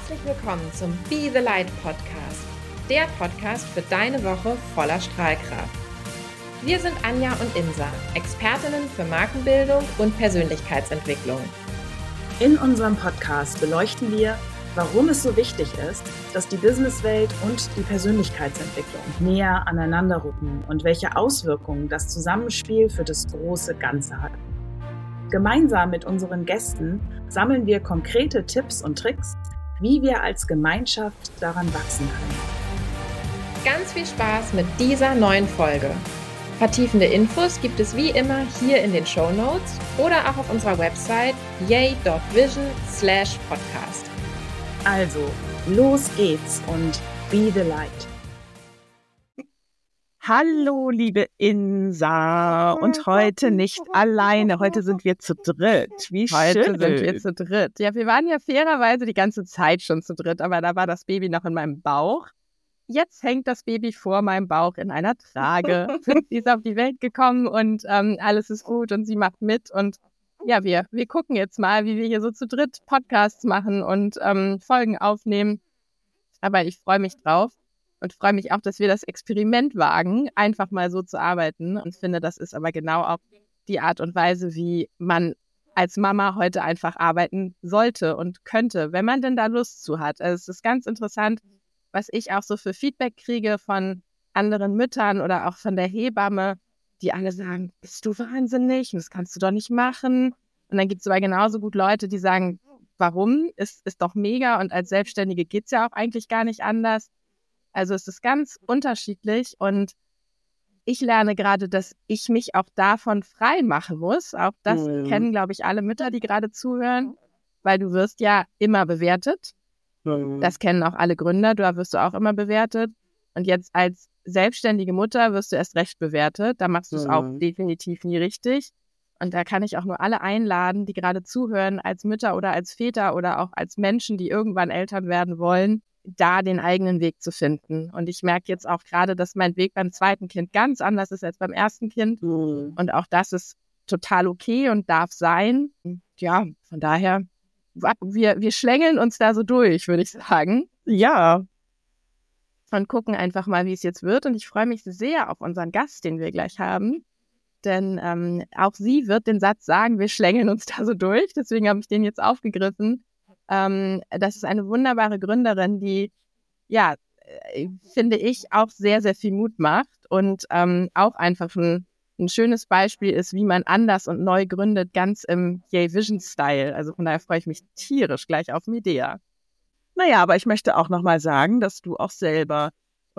Herzlich willkommen zum Be the Light Podcast, der Podcast für deine Woche voller Strahlkraft. Wir sind Anja und Insa, Expertinnen für Markenbildung und Persönlichkeitsentwicklung. In unserem Podcast beleuchten wir, warum es so wichtig ist, dass die Businesswelt und die Persönlichkeitsentwicklung näher aneinander rücken und welche Auswirkungen das Zusammenspiel für das große Ganze hat. Gemeinsam mit unseren Gästen sammeln wir konkrete Tipps und Tricks, wie wir als Gemeinschaft daran wachsen können. Ganz viel Spaß mit dieser neuen Folge. Vertiefende Infos gibt es wie immer hier in den Shownotes oder auch auf unserer Website yay.vision/podcast. Also, los geht's und be the light. Hallo, liebe Insa. Und heute nicht alleine. Heute sind wir zu dritt. Wie schön. Heute sind wir zu dritt. Ja, wir waren ja fairerweise die ganze Zeit schon zu dritt, aber da war das Baby noch in meinem Bauch. Jetzt hängt das Baby vor meinem Bauch in einer Trage. Sie ist auf die Welt gekommen und alles ist gut und sie macht mit. Und ja, wir gucken jetzt mal, wie wir hier so zu dritt Podcasts machen und Folgen aufnehmen. Aber ich freue mich drauf. Und freue mich auch, dass wir das Experiment wagen, einfach mal so zu arbeiten. Und finde, das ist aber genau auch die Art und Weise, wie man als Mama heute einfach arbeiten sollte und könnte, wenn man denn da Lust zu hat. Also es ist ganz interessant, was ich auch so für Feedback kriege von anderen Müttern oder auch von der Hebamme, die alle sagen, bist du wahnsinnig? Das kannst du doch nicht machen. Und dann gibt es aber genauso gut Leute, die sagen, warum? Ist doch mega. Und als Selbstständige geht es ja auch eigentlich gar nicht anders. Also es ist ganz unterschiedlich und ich lerne gerade, dass ich mich auch davon frei machen muss. Auch das kennen, glaube ich, alle Mütter, die gerade zuhören, weil du wirst ja immer bewertet. Das kennen auch alle Gründer, da wirst du auch immer bewertet. Und jetzt als selbstständige Mutter wirst du erst recht bewertet. Da machst du es auch definitiv nie richtig. Und da kann ich auch nur alle einladen, die gerade zuhören, als Mütter oder als Väter oder auch als Menschen, die irgendwann Eltern werden wollen, da den eigenen Weg zu finden. Und ich merke jetzt auch gerade, dass mein Weg beim zweiten Kind ganz anders ist als beim ersten Kind. Und auch das ist total okay und darf sein. Ja, von daher, wir schlängeln uns da so durch, würde ich sagen. Ja. Und gucken einfach mal, wie es jetzt wird. Und ich freue mich sehr auf unseren Gast, den wir gleich haben. Denn auch sie wird den Satz sagen, wir schlängeln uns da so durch. Deswegen habe ich den jetzt aufgegriffen. Das ist eine wunderbare Gründerin, die, ja, finde ich, auch sehr, sehr viel Mut macht und auch einfach ein schönes Beispiel ist, wie man anders und neu gründet, ganz im Yay Vision Style. Also von daher freue ich mich tierisch gleich auf Medea. Naja, aber ich möchte auch nochmal sagen, dass du auch selber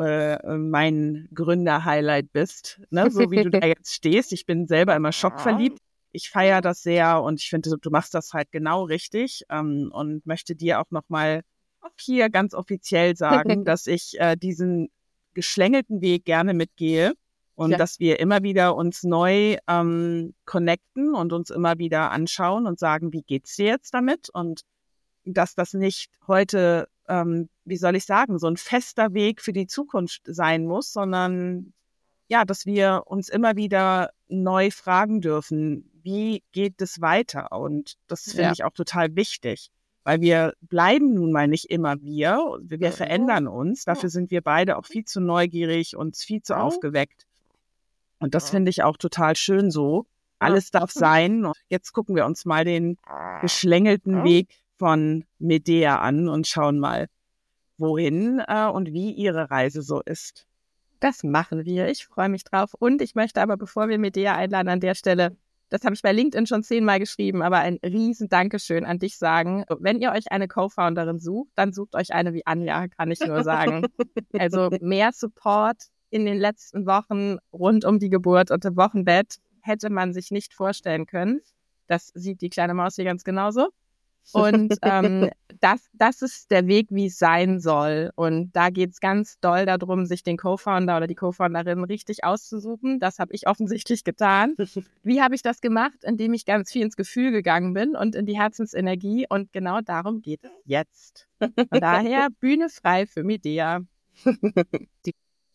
mein Gründer-Highlight bist, ne? So wie du da jetzt stehst. Ich bin selber immer schockverliebt. Ich feiere das sehr und ich finde, du machst das halt genau richtig und möchte dir auch nochmal auch hier ganz offiziell sagen, dass ich diesen geschlängelten Weg gerne mitgehe und dass wir immer wieder uns neu connecten und uns immer wieder anschauen und sagen, wie geht's dir jetzt damit? Und dass das nicht heute, wie soll ich sagen, so ein fester Weg für die Zukunft sein muss, sondern ja, dass wir uns immer wieder neu fragen dürfen, wie geht es weiter? Und das finde ich auch total wichtig, weil wir bleiben nun mal nicht immer wir verändern uns. Dafür sind wir beide auch viel zu neugierig und viel zu aufgeweckt. Und das finde ich auch total schön so. Alles darf sein. Und jetzt gucken wir uns mal den geschlängelten Weg von Medea an und schauen mal, wohin und wie ihre Reise so ist. Das machen wir. Ich freue mich drauf. Und ich möchte aber, bevor wir Medea einladen, an der Stelle, das habe ich bei LinkedIn schon 10-mal geschrieben, aber ein riesen Dankeschön an dich sagen. Wenn ihr euch eine Co-Founderin sucht, dann sucht euch eine wie Anja, kann ich nur sagen. Also mehr Support in den letzten Wochen rund um die Geburt und im Wochenbett hätte man sich nicht vorstellen können. Das sieht die kleine Maus hier ganz genauso. Und das ist der Weg, wie es sein soll. Und da geht es ganz doll darum, sich den Co-Founder oder die Co-Founderin richtig auszusuchen. Das habe ich offensichtlich getan. Wie habe ich das gemacht? Indem ich ganz viel ins Gefühl gegangen bin und in die Herzensenergie. Und genau darum geht es jetzt. Von daher Bühne frei für Medea. Wir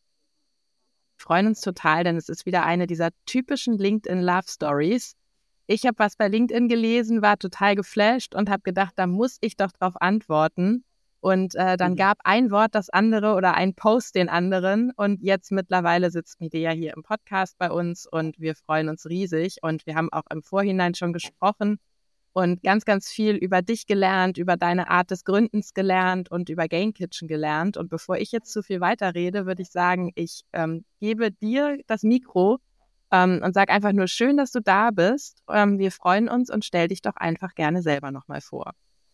freuen uns total, denn es ist wieder eine dieser typischen LinkedIn-Love-Stories. Ich habe was bei LinkedIn gelesen, war total geflasht und habe gedacht, da muss ich doch drauf antworten. Und dann gab ein Wort das andere oder ein Post den anderen. Und jetzt mittlerweile sitzt Medea hier im Podcast bei uns und wir freuen uns riesig. Und wir haben auch im Vorhinein schon gesprochen und ganz, ganz viel über dich gelernt, über deine Art des Gründens gelernt und über Gain Kitchen gelernt. Und bevor ich jetzt zu viel weiterrede, würde ich sagen, ich gebe dir das Mikro und sag einfach nur, schön, dass du da bist. Wir freuen uns und stell dich doch einfach gerne selber nochmal vor.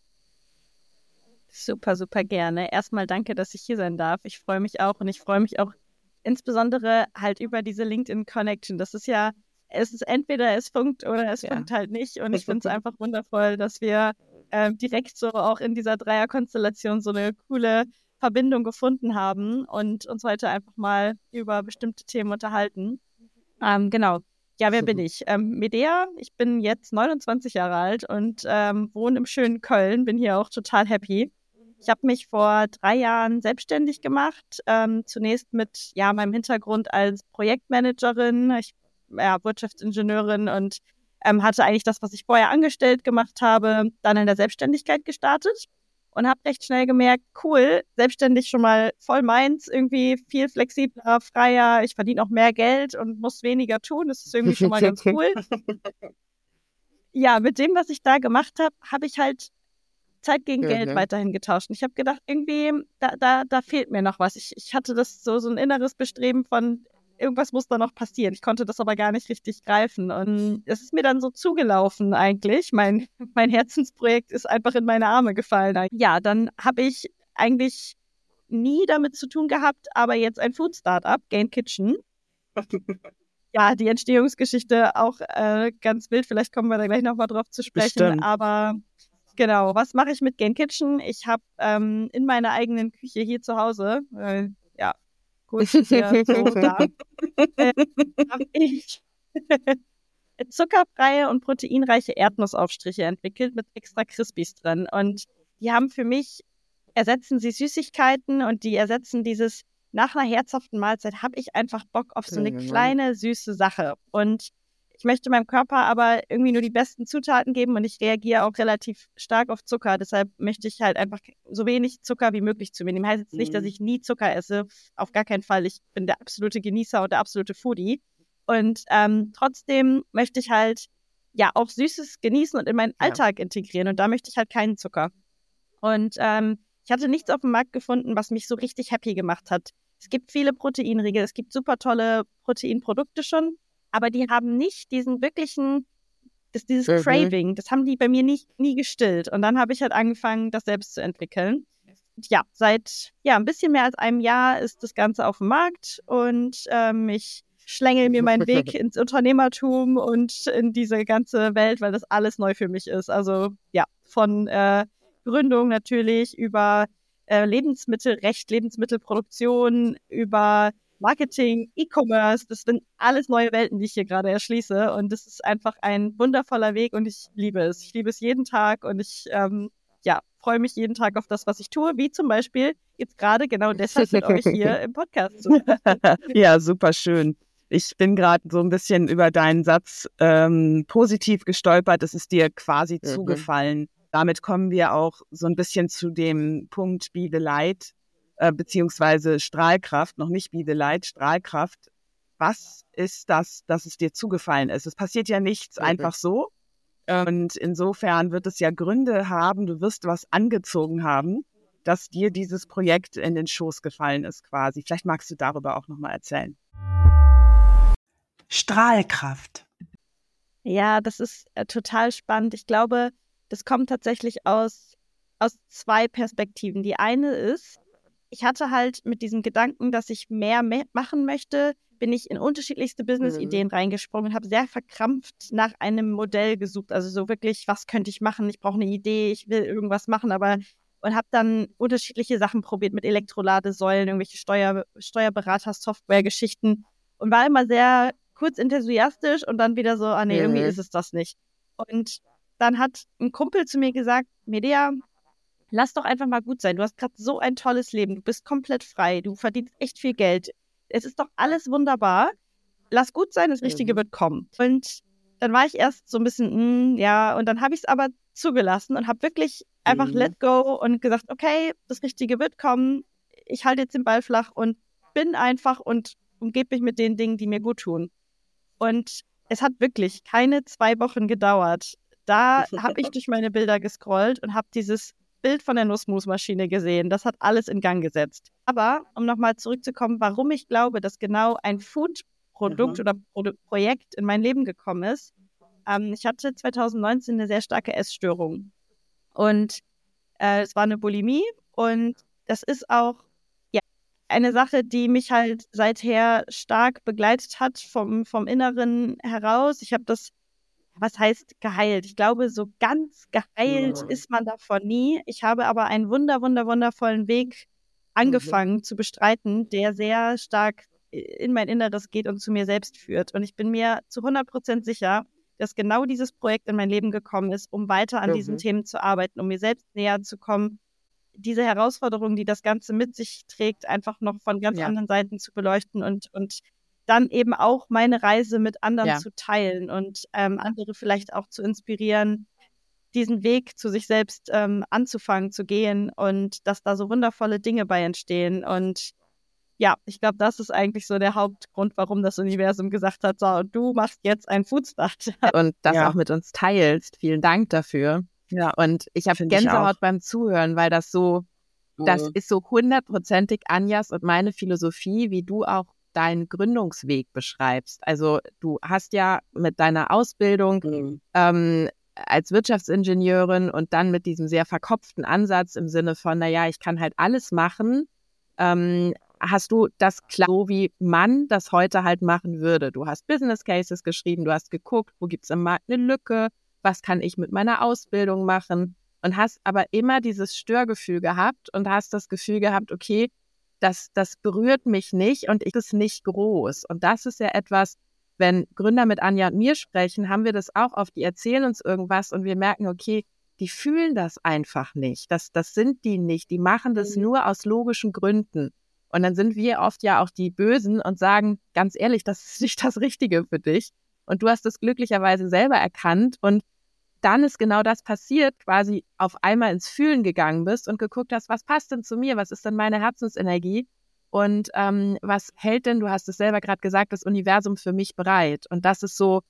Super, super gerne. Erstmal danke, dass ich hier sein darf. Ich freue mich auch und ich freue mich auch insbesondere halt über diese LinkedIn-Connection. Das ist ja, es ist entweder es funkt oder es funkt halt nicht. Und ich finde es einfach wundervoll, dass wir direkt so auch in dieser Dreierkonstellation so eine coole Verbindung gefunden haben und uns heute einfach mal über bestimmte Themen unterhalten. Genau. Ja, wer bin ich? Medea, ich bin jetzt 29 Jahre alt und wohne im schönen Köln, bin hier auch total happy. Ich habe mich vor 3 Jahren selbstständig gemacht, zunächst mit meinem Hintergrund als Projektmanagerin, Wirtschaftsingenieurin und hatte eigentlich das, was ich vorher angestellt gemacht habe, dann in der Selbstständigkeit gestartet und habe recht schnell gemerkt, cool, selbstständig schon mal voll meins, irgendwie viel flexibler, freier, ich verdiene auch mehr Geld und muss weniger tun, das ist irgendwie schon mal ganz cool. Ja, mit dem, was ich da gemacht habe, habe ich halt Zeit gegen Geld weiterhin getauscht. Und ich habe gedacht, irgendwie, da fehlt mir noch was. Ich hatte das so ein inneres Bestreben von, irgendwas muss da noch passieren. Ich konnte das aber gar nicht richtig greifen. Und es ist mir dann so zugelaufen eigentlich. Mein Herzensprojekt ist einfach in meine Arme gefallen. Ja, dann habe ich eigentlich nie damit zu tun gehabt, aber jetzt ein Food-Startup, Gain Kitchen. Ja, die Entstehungsgeschichte auch ganz wild. Vielleicht kommen wir da gleich nochmal drauf zu sprechen. Bestimmt. Aber genau, was mache ich mit Gain Kitchen? Ich habe in meiner eigenen Küche hier zu Hause, gut, hier so da, habe ich zuckerfreie und proteinreiche Erdnussaufstriche entwickelt mit extra Crispies drin. Und die haben für mich, ersetzen sie Süßigkeiten und die ersetzen dieses, nach einer herzhaften Mahlzeit habe ich einfach Bock auf so eine kleine, süße Sache. Und ich möchte meinem Körper aber irgendwie nur die besten Zutaten geben und ich reagiere auch relativ stark auf Zucker. Deshalb möchte ich halt einfach so wenig Zucker wie möglich zu mir nehmen. Heißt jetzt nicht, dass ich nie Zucker esse. Auf gar keinen Fall. Ich bin der absolute Genießer und der absolute Foodie. Und trotzdem möchte ich halt auch Süßes genießen und in meinen Alltag integrieren. Und da möchte ich halt keinen Zucker. Und ich hatte nichts auf dem Markt gefunden, was mich so richtig happy gemacht hat. Es gibt viele Proteinriegel, es gibt super tolle Proteinprodukte schon. Aber die haben nicht diesen wirklichen, dieses Craving, das haben die bei mir nie gestillt. Und dann habe ich halt angefangen, das selbst zu entwickeln. Und ja, seit ein bisschen mehr als einem Jahr ist das Ganze auf dem Markt und ich schlängel mir meinen Weg ins Unternehmertum und in diese ganze Welt, weil das alles neu für mich ist. Also ja, von Gründung natürlich über Lebensmittelrecht, Lebensmittelproduktion, über Marketing, E-Commerce, das sind alles neue Welten, die ich hier gerade erschließe und das ist einfach ein wundervoller Weg und ich liebe es. Ich liebe es jeden Tag und ich freue mich jeden Tag auf das, was ich tue, wie zum Beispiel jetzt gerade genau deshalb mit euch hier im Podcast zu sprechen. Ja, super schön. Ich bin gerade so ein bisschen über deinen Satz positiv gestolpert, es ist dir quasi zugefallen. Damit kommen wir auch so ein bisschen zu dem Punkt Be the Light, beziehungsweise Strahlkraft, noch nicht Be the Light, Strahlkraft. Was ist das, dass es dir zugefallen ist? Es passiert ja nichts einfach so. Und insofern wird es ja Gründe haben, du wirst was angezogen haben, dass dir dieses Projekt in den Schoß gefallen ist quasi. Vielleicht magst du darüber auch nochmal erzählen. Strahlkraft. Ja, das ist total spannend. Ich glaube, das kommt tatsächlich aus 2 Perspektiven. Die eine ist, ich hatte halt mit diesem Gedanken, dass ich mehr machen möchte, bin ich in unterschiedlichste Business-Ideen reingesprungen und habe sehr verkrampft nach einem Modell gesucht. Also so wirklich, was könnte ich machen? Ich brauche eine Idee, ich will irgendwas machen, und habe dann unterschiedliche Sachen probiert mit Elektroladesäulen, irgendwelche Steuerberater, Software-Geschichten und war immer sehr kurz enthusiastisch und dann wieder so, irgendwie ist es das nicht. Und dann hat ein Kumpel zu mir gesagt, Medea, lass doch einfach mal gut sein. Du hast gerade so ein tolles Leben. Du bist komplett frei. Du verdienst echt viel Geld. Es ist doch alles wunderbar. Lass gut sein, das Richtige wird kommen. Und dann war ich erst so ein bisschen, ja, und dann habe ich es aber zugelassen und habe wirklich einfach let go und gesagt, okay, das Richtige wird kommen. Ich halte jetzt den Ball flach und bin einfach und umgebe mich mit den Dingen, die mir gut tun. Und es hat wirklich keine 2 Wochen gedauert. Da habe ich durch meine Bilder gescrollt und habe dieses Bild von der Nussmusmaschine gesehen. Das hat alles in Gang gesetzt. Aber um nochmal zurückzukommen, warum ich glaube, dass genau ein Food-Produkt oder Projekt in mein Leben gekommen ist. Ich hatte 2019 eine sehr starke Essstörung. Und es war eine Bulimie. Und das ist auch eine Sache, die mich halt seither stark begleitet hat vom Inneren heraus. Ich habe das, was heißt geheilt? Ich glaube, so ganz geheilt ist man davon nie. Ich habe aber einen wundervollen Weg angefangen zu bestreiten, der sehr stark in mein Inneres geht und zu mir selbst führt. Und ich bin mir zu 100% sicher, dass genau dieses Projekt in mein Leben gekommen ist, um weiter an diesen Themen zu arbeiten, um mir selbst näher zu kommen, diese Herausforderung, die das Ganze mit sich trägt, einfach noch von ganz anderen Seiten zu beleuchten und dann eben auch meine Reise mit anderen zu teilen und andere vielleicht auch zu inspirieren, diesen Weg zu sich selbst anzufangen, zu gehen und dass da so wundervolle Dinge bei entstehen. Und ja, ich glaube, das ist eigentlich so der Hauptgrund, warum das Universum gesagt hat, so, du machst jetzt ein Foodstart. Und das auch mit uns teilst. Vielen Dank dafür. Ja, und ich habe Gänsehaut beim Zuhören, weil das ist so 100%ig Anjas und meine Philosophie, wie du auch deinen Gründungsweg beschreibst. Also du hast ja mit deiner Ausbildung als Wirtschaftsingenieurin und dann mit diesem sehr verkopften Ansatz im Sinne von, naja, ich kann halt alles machen, hast du das klar, so wie man das heute halt machen würde. Du hast Business Cases geschrieben, du hast geguckt, wo gibt es im Markt eine Lücke, was kann ich mit meiner Ausbildung machen und hast aber immer dieses Störgefühl gehabt und hast das Gefühl gehabt, okay, das berührt mich nicht und ich ist nicht groß. Und das ist ja etwas, wenn Gründer mit Anja und mir sprechen, haben wir das auch oft, die erzählen uns irgendwas und wir merken, okay, die fühlen das einfach nicht. Das sind die nicht. Die machen das nur aus logischen Gründen. Und dann sind wir oft ja auch die Bösen und sagen, ganz ehrlich, das ist nicht das Richtige für dich. Und du hast es glücklicherweise selber erkannt und dann ist genau das passiert, quasi auf einmal ins Fühlen gegangen bist und geguckt hast, was passt denn zu mir, was ist denn meine Herzensenergie und was hält denn, du hast es selber gerade gesagt, das Universum für mich bereit. Und das ist so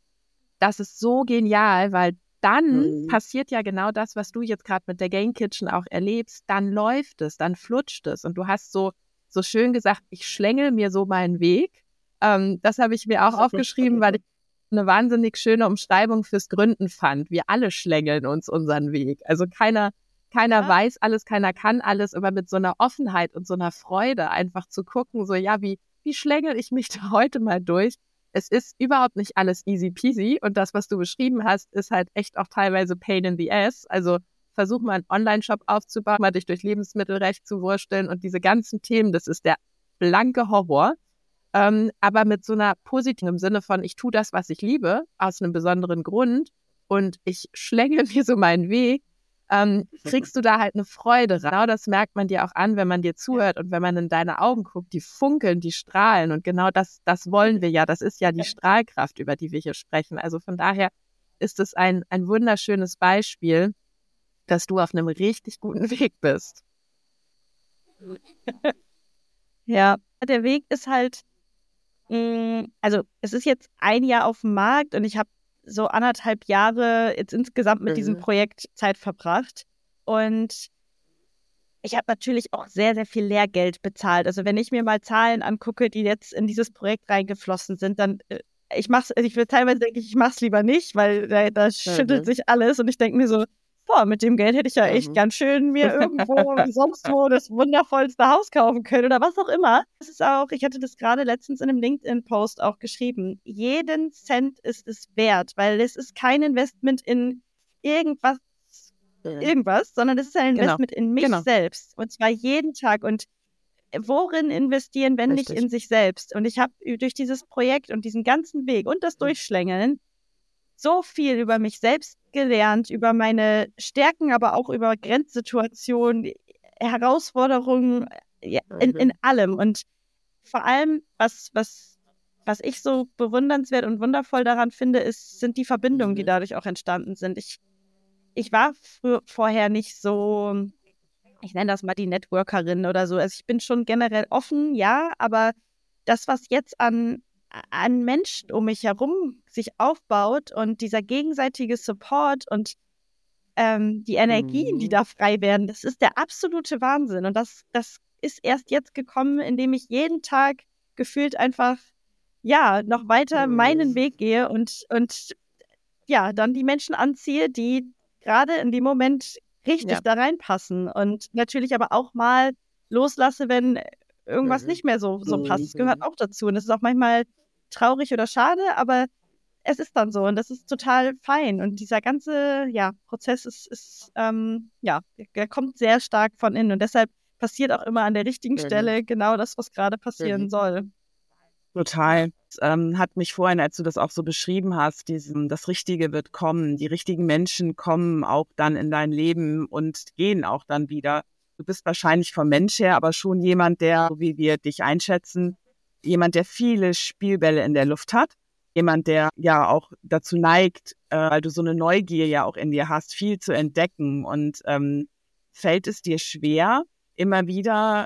genial, weil dann passiert ja genau das, was du jetzt gerade mit der Gain Kitchen auch erlebst, dann läuft es, dann flutscht es und du hast so schön gesagt, ich schlängel mir so meinen Weg. Das habe ich mir auch aufgeschrieben, weil ich eine wahnsinnig schöne Umschreibung fürs Gründen fand. Wir alle schlängeln uns unseren Weg. Also keiner weiß alles, keiner kann alles, aber mit so einer Offenheit und so einer Freude einfach zu gucken, so ja, wie schlängel ich mich da heute mal durch? Es ist überhaupt nicht alles easy peasy und das, was du beschrieben hast, ist halt echt auch teilweise pain in the ass. Also versuch mal einen Online-Shop aufzubauen, mal dich durch Lebensmittelrecht zu wursteln und diese ganzen Themen, das ist der blanke Horror. Aber mit so einer positiven im Sinne von, ich tue das, was ich liebe, aus einem besonderen Grund und ich schlängel mir so meinen Weg, kriegst du da halt eine Freude. Genau das merkt man dir auch an, wenn man dir zuhört und wenn man in deine Augen guckt, die funkeln, die strahlen und genau das wollen wir ja. Das ist ja die Strahlkraft, über die wir hier sprechen. Also von daher ist es ein wunderschönes Beispiel, dass du auf einem richtig guten Weg bist. Ja, der Weg ist halt, also es ist jetzt 1 Jahr auf dem Markt und ich habe so 1,5 Jahre jetzt insgesamt mit diesem Projekt Zeit verbracht und ich habe natürlich auch sehr, sehr viel Lehrgeld bezahlt. Also wenn ich mir mal Zahlen angucke, die jetzt in dieses Projekt reingeflossen sind, dann ich will teilweise denke ich mache es lieber nicht, weil da schüttelt sich alles und ich denke mir so, boah, mit dem Geld hätte ich ja echt ganz schön mir irgendwo sonst wo das wundervollste Haus kaufen können oder was auch immer. Das ist auch, ich hatte das gerade letztens in einem LinkedIn-Post auch geschrieben. Jeden Cent ist es wert, weil es ist kein Investment in irgendwas, sondern es ist ein Investment in mich selbst. Und zwar jeden Tag. Und worin investieren, wenn nicht in sich selbst? Und ich habe durch dieses Projekt und diesen ganzen Weg und das Durchschlängeln so viel über mich selbst gelernt, über meine Stärken, aber auch über Grenzsituationen, Herausforderungen in allem. Und vor allem, was was ich so bewundernswert und wundervoll daran finde, sind die Verbindungen, die dadurch auch entstanden sind. Ich war vorher nicht so, ich nenne das mal die Networkerin oder so. Also ich bin schon generell offen, ja, aber das, was jetzt an Menschen um mich herum sich aufbaut und dieser gegenseitige Support und die Energien, die da frei werden, das ist der absolute Wahnsinn. Und das ist erst jetzt gekommen, indem ich jeden Tag gefühlt einfach, ja, noch weiter meinen Weg gehe und ja, dann die Menschen anziehe, die gerade in dem Moment richtig da reinpassen und natürlich aber auch mal loslasse, wenn irgendwas nicht mehr so passt. Das gehört auch dazu und das ist auch manchmal traurig oder schade, aber es ist dann so und das ist total fein und dieser ganze Prozess ist der kommt sehr stark von innen und deshalb passiert auch immer an der richtigen Stelle genau das, was gerade passieren soll. Total. Hat mich vorhin, als du das auch so beschrieben hast, das Richtige wird kommen, die richtigen Menschen kommen auch dann in dein Leben und gehen auch dann wieder. Du bist wahrscheinlich vom Mensch her aber schon jemand, der, so wie wir dich einschätzen, jemand, der viele Spielbälle in der Luft hat. Jemand, der ja auch dazu neigt, weil du so eine Neugier ja auch in dir hast, viel zu entdecken. Und fällt es dir schwer, immer wieder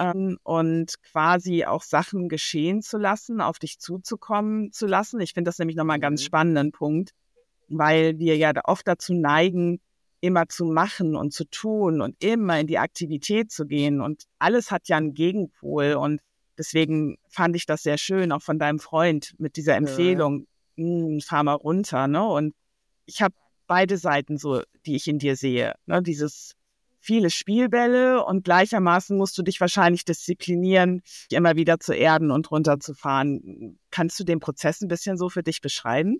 und quasi auch Sachen geschehen zu lassen, auf dich zuzukommen zu lassen? Ich finde das nämlich nochmal einen ganz spannenden Punkt, weil wir ja oft dazu neigen, immer zu machen und zu tun und immer in die Aktivität zu gehen. Und alles hat ja einen Gegenpol und deswegen fand ich das sehr schön, auch von deinem Freund mit dieser Empfehlung, fahr mal runter. Ne? Und ich habe beide Seiten so, die ich in dir sehe. Ne? Dieses viele Spielbälle und gleichermaßen musst du dich wahrscheinlich disziplinieren, immer wieder zu erden und runterzufahren. Kannst du den Prozess ein bisschen so für dich beschreiben?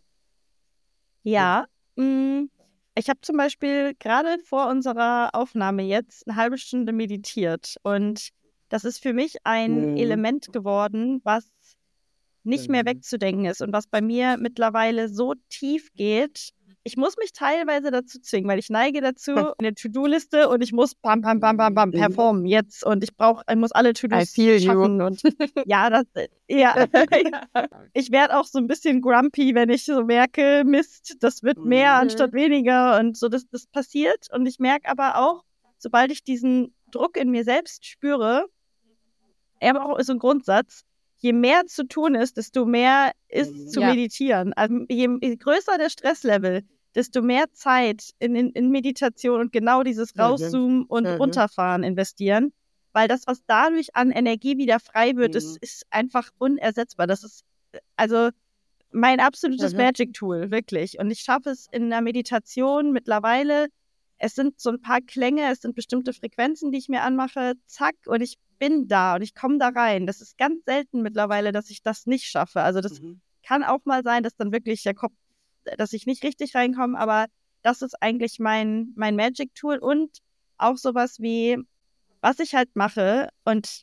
Ja, ich habe zum Beispiel gerade vor unserer Aufnahme jetzt eine halbe Stunde meditiert und das ist für mich ein Element geworden, was nicht mehr wegzudenken ist und was bei mir mittlerweile so tief geht. Ich muss mich teilweise dazu zwingen, weil ich neige dazu, eine To-Do-Liste und ich muss bam, bam, bam, bam, bam performen jetzt und ich muss alle To-Dos schaffen und ich werde auch so ein bisschen grumpy, wenn ich so merke, Mist, das wird mehr anstatt weniger und so, das passiert und ich merke aber auch, sobald ich diesen Druck in mir selbst spüre, aber auch so ein Grundsatz, je mehr zu tun ist, desto mehr ist zu meditieren. Also je größer der Stresslevel, desto mehr Zeit in Meditation und genau dieses Rauszoomen und Runterfahren investieren. Weil das, was dadurch an Energie wieder frei wird, ist einfach unersetzbar. Das ist also mein absolutes Magic-Tool, wirklich. Und ich schaffe es in der Meditation mittlerweile. Es sind so ein paar Klänge, es sind bestimmte Frequenzen, die ich mir anmache, zack, und ich bin da und ich komme da rein. Das ist ganz selten mittlerweile, dass ich das nicht schaffe. Also das kann auch mal sein, dass dann wirklich der Kopf, dass ich nicht richtig reinkomme, aber das ist eigentlich mein Magic-Tool und auch sowas wie, was ich halt mache und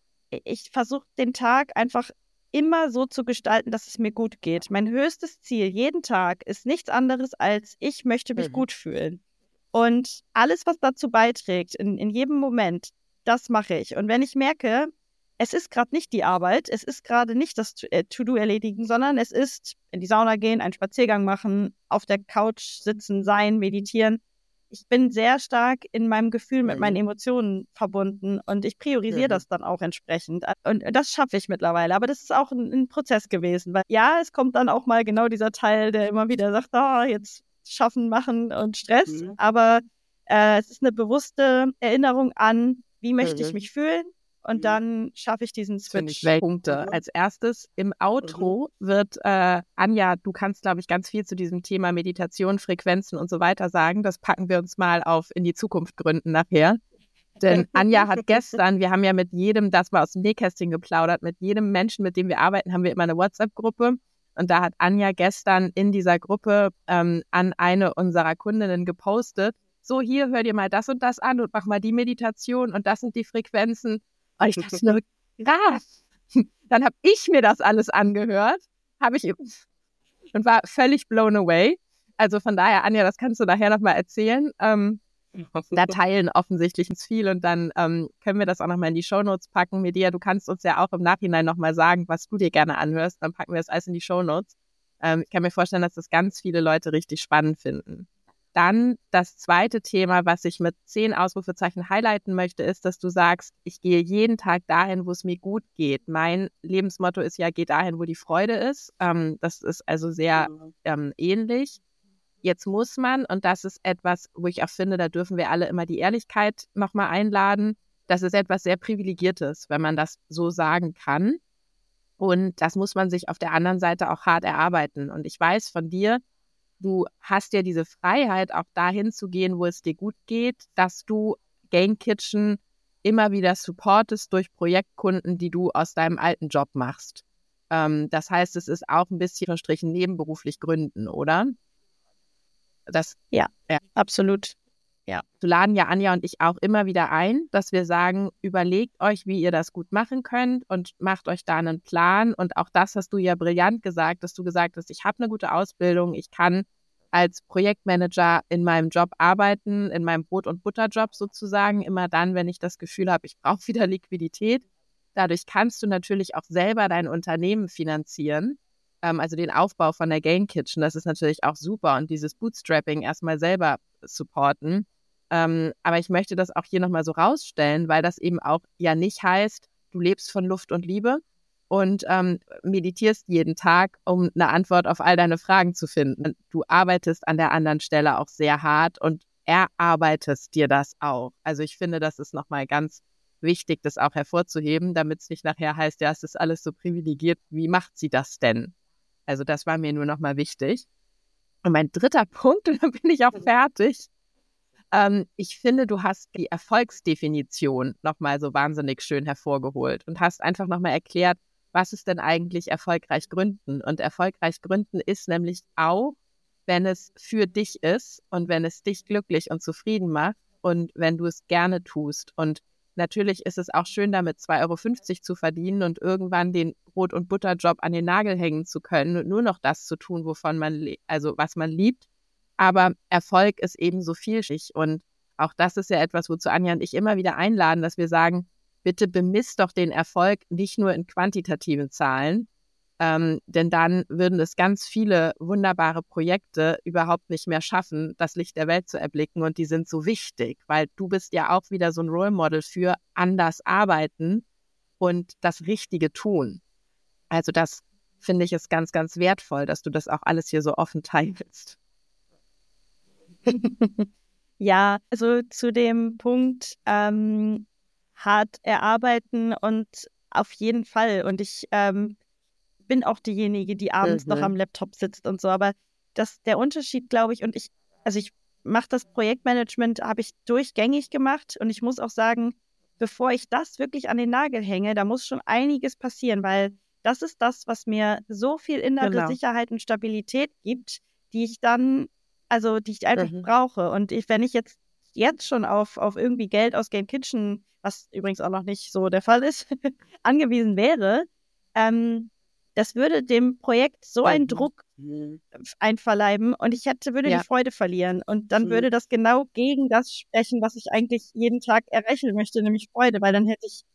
ich versuche den Tag einfach immer so zu gestalten, dass es mir gut geht. Mein höchstes Ziel jeden Tag ist nichts anderes als, ich möchte mich gut fühlen. Und alles, was dazu beiträgt, in jedem Moment, das mache ich. Und wenn ich merke, es ist gerade nicht die Arbeit, es ist gerade nicht das To-Do erledigen, sondern es ist in die Sauna gehen, einen Spaziergang machen, auf der Couch sitzen, sein, meditieren. Ich bin sehr stark in meinem Gefühl mit meinen Emotionen verbunden und ich priorisiere das dann auch entsprechend. Und das schaffe ich mittlerweile. Aber das ist auch ein Prozess gewesen. Weil ja, es kommt dann auch mal genau dieser Teil, der immer wieder sagt, jetzt schaffen, machen und Stress. Aber es ist eine bewusste Erinnerung an, wie möchte ich mich fühlen? Und dann schaffe ich diesen Switch. Punkte. Als erstes im Outro wird Anja, du kannst, glaube ich, ganz viel zu diesem Thema Meditation, Frequenzen und so weiter sagen. Das packen wir uns mal auf in die Zukunft gründen nachher. Denn Anja hat gestern, wir haben ja mit jedem, das war aus dem Nähkästchen geplaudert, mit jedem Menschen, mit dem wir arbeiten, haben wir immer eine WhatsApp-Gruppe. Und da hat Anja gestern in dieser Gruppe an eine unserer Kundinnen gepostet, so, hier, hör dir mal das und das an und mach mal die Meditation und das sind die Frequenzen. Und ich dachte nur, krass. Dann habe ich mir das alles angehört, und war völlig blown away. Also von daher, Anja, das kannst du nachher nochmal erzählen. Da teilen offensichtlich uns viel und dann können wir das auch nochmal in die Shownotes packen. Medea, du kannst uns ja auch im Nachhinein nochmal sagen, was du dir gerne anhörst. Dann packen wir das alles in die Shownotes. Ich kann mir vorstellen, dass das ganz viele Leute richtig spannend finden. Dann das zweite Thema, was ich mit 10 Ausrufezeichen highlighten möchte, ist, dass du sagst, ich gehe jeden Tag dahin, wo es mir gut geht. Mein Lebensmotto ist ja, geh dahin, wo die Freude ist. Das ist also sehr ähnlich. Jetzt muss man, und das ist etwas, wo ich auch finde, da dürfen wir alle immer die Ehrlichkeit nochmal einladen, das ist etwas sehr Privilegiertes, wenn man das so sagen kann. Und das muss man sich auf der anderen Seite auch hart erarbeiten. Und ich weiß von dir, du hast ja diese Freiheit, auch dahin zu gehen, wo es dir gut geht, dass du Game Kitchen immer wieder supportest durch Projektkunden, die du aus deinem alten Job machst. Das heißt, es ist auch ein bisschen verstrichen nebenberuflich gründen, oder? Ja, absolut. Ja, so laden ja Anja und ich auch immer wieder ein, dass wir sagen, überlegt euch, wie ihr das gut machen könnt und macht euch da einen Plan. Und auch das hast du ja brillant gesagt, dass du gesagt hast, ich habe eine gute Ausbildung, ich kann als Projektmanager in meinem Job arbeiten, in meinem Brot- und Butterjob sozusagen, immer dann, wenn ich das Gefühl habe, ich brauche wieder Liquidität. Dadurch kannst du natürlich auch selber dein Unternehmen finanzieren. Also den Aufbau von der Game Kitchen, das ist natürlich auch super und dieses Bootstrapping erstmal selber supporten. Aber ich möchte das auch hier nochmal so rausstellen, weil das eben auch ja nicht heißt, du lebst von Luft und Liebe und meditierst jeden Tag, um eine Antwort auf all deine Fragen zu finden. Du arbeitest an der anderen Stelle auch sehr hart und erarbeitest dir das auch. Also ich finde, das ist nochmal ganz wichtig, das auch hervorzuheben, damit es nicht nachher heißt, ja, es ist alles so privilegiert, wie macht sie das denn? Also das war mir nur nochmal wichtig. Und mein dritter Punkt, und dann bin ich auch fertig. Ich finde, du hast die Erfolgsdefinition nochmal so wahnsinnig schön hervorgeholt und hast einfach nochmal erklärt, was ist denn eigentlich erfolgreich gründen? Und erfolgreich gründen ist nämlich auch, wenn es für dich ist und wenn es dich glücklich und zufrieden macht und wenn du es gerne tust. Und natürlich ist es auch schön, damit 2,50 € zu verdienen und irgendwann den Brot- und Butterjob an den Nagel hängen zu können und nur noch das zu tun, wovon man, also was man liebt. Aber Erfolg ist eben so vielschichtig. Und auch das ist ja etwas, wozu Anja und ich immer wieder einladen, dass wir sagen, bitte bemisst doch den Erfolg nicht nur in quantitativen Zahlen, denn dann würden es ganz viele wunderbare Projekte überhaupt nicht mehr schaffen, das Licht der Welt zu erblicken. Und die sind so wichtig, weil du bist ja auch wieder so ein Role Model für anders arbeiten und das Richtige tun. Also das finde ich ist ganz, ganz wertvoll, dass du das auch alles hier so offen teilst. Ja, also zu dem Punkt hart erarbeiten und auf jeden Fall. Und ich bin auch diejenige, die abends noch am Laptop sitzt und so. Aber der Unterschied, glaube ich, ich mache das Projektmanagement, habe ich durchgängig gemacht. Und ich muss auch sagen, bevor ich das wirklich an den Nagel hänge, da muss schon einiges passieren, weil das ist das, was mir so viel innere Sicherheit und Stabilität gibt, die ich einfach brauche. Und wenn ich jetzt schon auf irgendwie Geld aus Game Kitchen, was übrigens auch noch nicht so der Fall ist, angewiesen wäre, das würde dem Projekt so einen Druck einverleiben und ich würde die Freude verlieren. Und dann würde das genau gegen das sprechen, was ich eigentlich jeden Tag erreichen möchte, nämlich Freude, weil dann hätte ich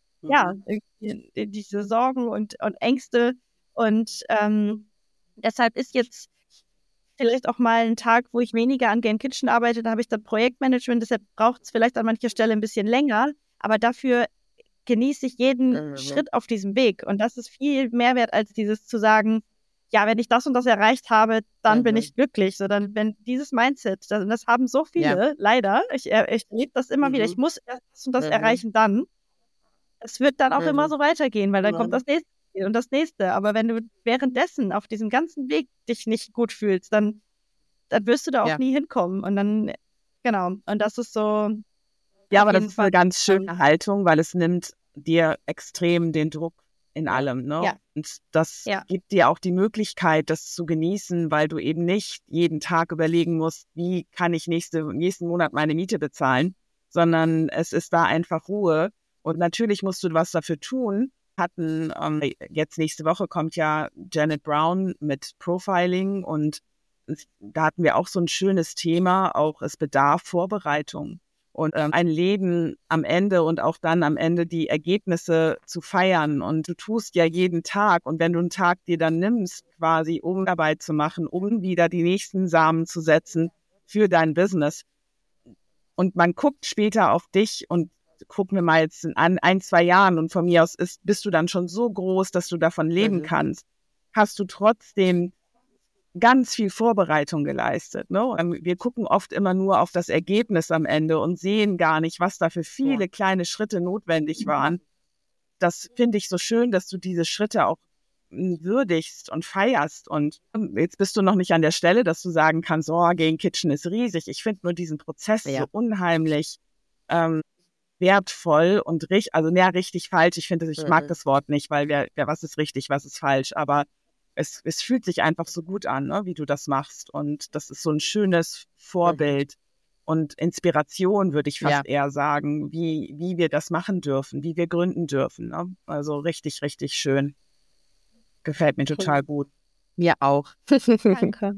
diese Sorgen und Ängste und deshalb ist jetzt vielleicht auch mal ein Tag, wo ich weniger an Game Kitchen arbeite, da habe ich dann Projektmanagement, deshalb braucht es vielleicht an mancher Stelle ein bisschen länger, aber dafür genieße ich jeden Schritt auf diesem Weg. Und das ist viel mehr wert, als dieses zu sagen, ja, wenn ich das und das erreicht habe, dann bin ich glücklich. Sondern wenn dieses Mindset, das haben so viele, leider, ich erlebe das immer wieder, ich muss erst das und das erreichen, dann. Es wird dann auch immer so weitergehen, weil dann kommt das nächste und das nächste. Aber wenn du währenddessen auf diesem ganzen Weg dich nicht gut fühlst, dann wirst du da auch nie hinkommen. Und dann, genau, und das ist so. Ja, aber das ist eine ganz schöne Haltung, weil es nimmt dir extrem den Druck in allem, ne? Ja. Und das gibt dir auch die Möglichkeit, das zu genießen, weil du eben nicht jeden Tag überlegen musst, wie kann ich nächsten Monat meine Miete bezahlen, sondern es ist da einfach Ruhe. Und natürlich musst du was dafür tun. Jetzt nächste Woche kommt ja Janet Brown mit Profiling und da hatten wir auch so ein schönes Thema, auch es bedarf Vorbereitung. und ein Leben am Ende und auch dann am Ende die Ergebnisse zu feiern. Und du tust ja jeden Tag. Und wenn du einen Tag dir dann nimmst, quasi, um Arbeit zu machen, um wieder die nächsten Samen zu setzen für dein Business. Und man guckt später auf dich und gucken wir mal jetzt in 1-2 Jahren und von mir aus bist du dann schon so groß, dass du davon leben kannst. Hast du trotzdem ganz viel Vorbereitung geleistet. Ne? Wir gucken oft immer nur auf das Ergebnis am Ende und sehen gar nicht, was da für viele kleine Schritte notwendig waren. Das finde ich so schön, dass du diese Schritte auch würdigst und feierst. Und jetzt bist du noch nicht an der Stelle, dass du sagen kannst, oh, Gain Kitchen ist riesig. Ich finde nur diesen Prozess so unheimlich wertvoll und richtig falsch. Ich finde, ich mag das Wort nicht, weil was ist richtig, was ist falsch, aber es fühlt sich einfach so gut an, ne, wie du das machst. Und das ist so ein schönes Vorbild und Inspiration, würde ich fast eher sagen, wie wir das machen dürfen, wie wir gründen dürfen. Ne? Also richtig, richtig schön. Gefällt mir total gut. Mir auch. Danke.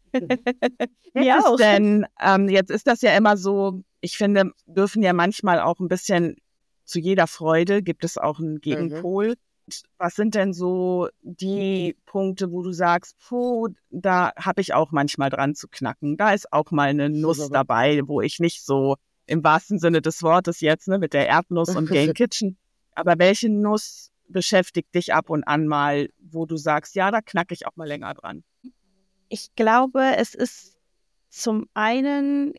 Mir auch. Denn jetzt ist das ja immer so, ich finde, dürfen ja manchmal auch ein bisschen, zu jeder Freude gibt es auch einen Gegenpol. Was sind denn so die Punkte, wo du sagst, da habe ich auch manchmal dran zu knacken. Da ist auch mal eine Nuss dabei, wo ich nicht so im wahrsten Sinne des Wortes jetzt, ne, mit der Erdnuss und Gain Kitchen. Aber welche Nuss beschäftigt dich ab und an mal, wo du sagst, ja, da knacke ich auch mal länger dran? Ich glaube, es ist zum einen,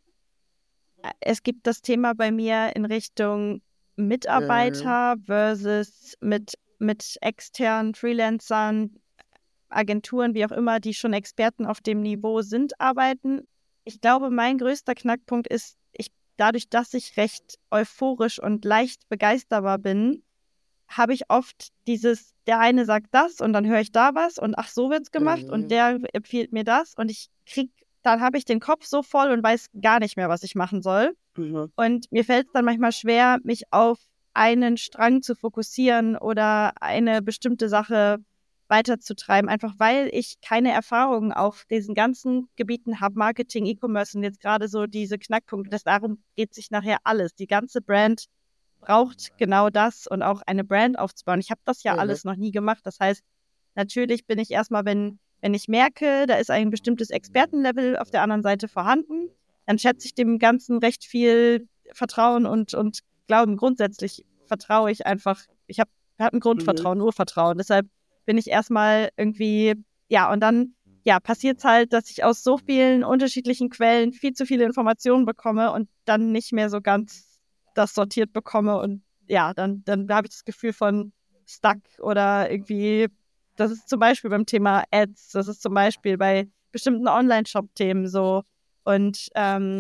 es gibt das Thema bei mir in Richtung Mitarbeiter versus mit externen Freelancern, Agenturen, wie auch immer, die schon Experten auf dem Niveau sind, arbeiten. Ich glaube, mein größter Knackpunkt ist, dadurch, dass ich recht euphorisch und leicht begeisterbar bin, habe ich oft der eine sagt das und dann höre ich da was und ach, so wird's gemacht und der empfiehlt mir das und dann habe ich den Kopf so voll und weiß gar nicht mehr, was ich machen soll. Und mir fällt es dann manchmal schwer, mich auf einen Strang zu fokussieren oder eine bestimmte Sache weiterzutreiben, einfach weil ich keine Erfahrungen auf diesen ganzen Gebieten habe, Marketing, E-Commerce und jetzt gerade so diese Knackpunkte. Darum geht sich nachher alles. Die ganze Brand braucht genau das und auch eine Brand aufzubauen. Ich habe das ja alles noch nie gemacht. Das heißt, natürlich bin ich erstmal, wenn ich merke, da ist ein bestimmtes Expertenlevel auf der anderen Seite vorhanden, dann schätze ich dem Ganzen recht viel Vertrauen und Glauben. Grundsätzlich vertraue ich einfach. Ich habe ein Grundvertrauen, Urvertrauen. Deshalb bin ich erstmal irgendwie, und dann, passiert es halt, dass ich aus so vielen unterschiedlichen Quellen viel zu viele Informationen bekomme und dann nicht mehr so ganz das sortiert bekomme und dann habe ich das Gefühl von stuck oder irgendwie, das ist zum Beispiel beim Thema Ads, das ist zum Beispiel bei bestimmten Online-Shop-Themen so und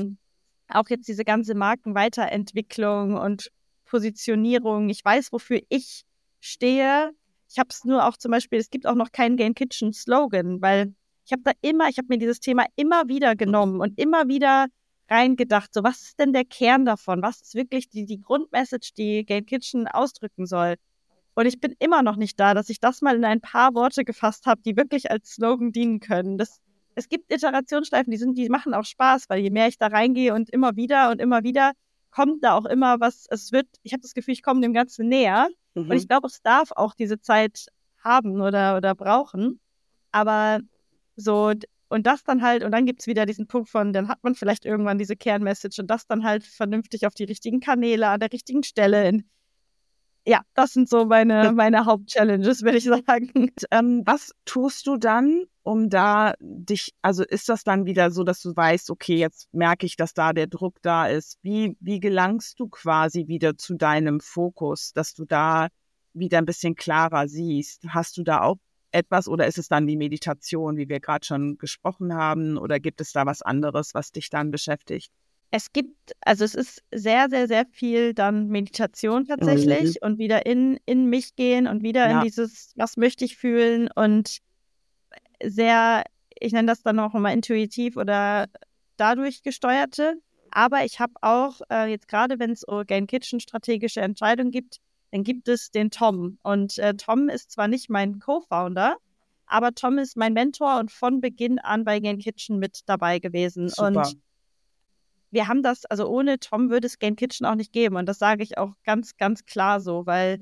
auch jetzt diese ganze Markenweiterentwicklung und Positionierung. Ich weiß, wofür ich stehe. Ich habe es nur auch zum Beispiel, es gibt auch noch keinen Gain Kitchen Slogan, weil ich habe mir dieses Thema immer wieder genommen und immer wieder reingedacht, so was ist denn der Kern davon? Was ist wirklich die Grundmessage, die Gain Kitchen ausdrücken soll? Und ich bin immer noch nicht da, dass ich das mal in ein paar Worte gefasst habe, die wirklich als Slogan dienen können. Es gibt Iterationsschleifen, die machen auch Spaß, weil je mehr ich da reingehe und immer wieder kommt da auch immer was, ich habe das Gefühl, ich komme dem Ganzen näher und ich glaube, es darf auch diese Zeit haben oder brauchen, aber so, und das dann halt, und dann gibt es wieder diesen Punkt von, dann hat man vielleicht irgendwann diese Kernmessage und das dann halt vernünftig auf die richtigen Kanäle, an der richtigen Stelle. Das sind so meine Hauptchallenges, würde ich sagen. Und, was tust du dann, um da also ist das dann wieder so, dass du weißt, okay, jetzt merke ich, dass da der Druck da ist. Wie gelangst du quasi wieder zu deinem Fokus, dass du da wieder ein bisschen klarer siehst? Hast du da auch etwas oder ist es dann die Meditation, wie wir gerade schon gesprochen haben, oder gibt es da was anderes, was dich dann beschäftigt? Es ist sehr, sehr, sehr viel dann Meditation tatsächlich und wieder in mich gehen und wieder in dieses, was möchte ich fühlen und sehr, ich nenne das dann auch immer intuitiv oder dadurch gesteuerte. Aber ich habe auch, jetzt gerade wenn es Gain Kitchen strategische Entscheidungen gibt, dann gibt es den Tom. Und Tom ist zwar nicht mein Co-Founder, aber Tom ist mein Mentor und von Beginn an bei Gain Kitchen mit dabei gewesen. Super. Und wir haben das, also ohne Tom würde es Game Kitchen auch nicht geben. Und das sage ich auch ganz, ganz klar so, weil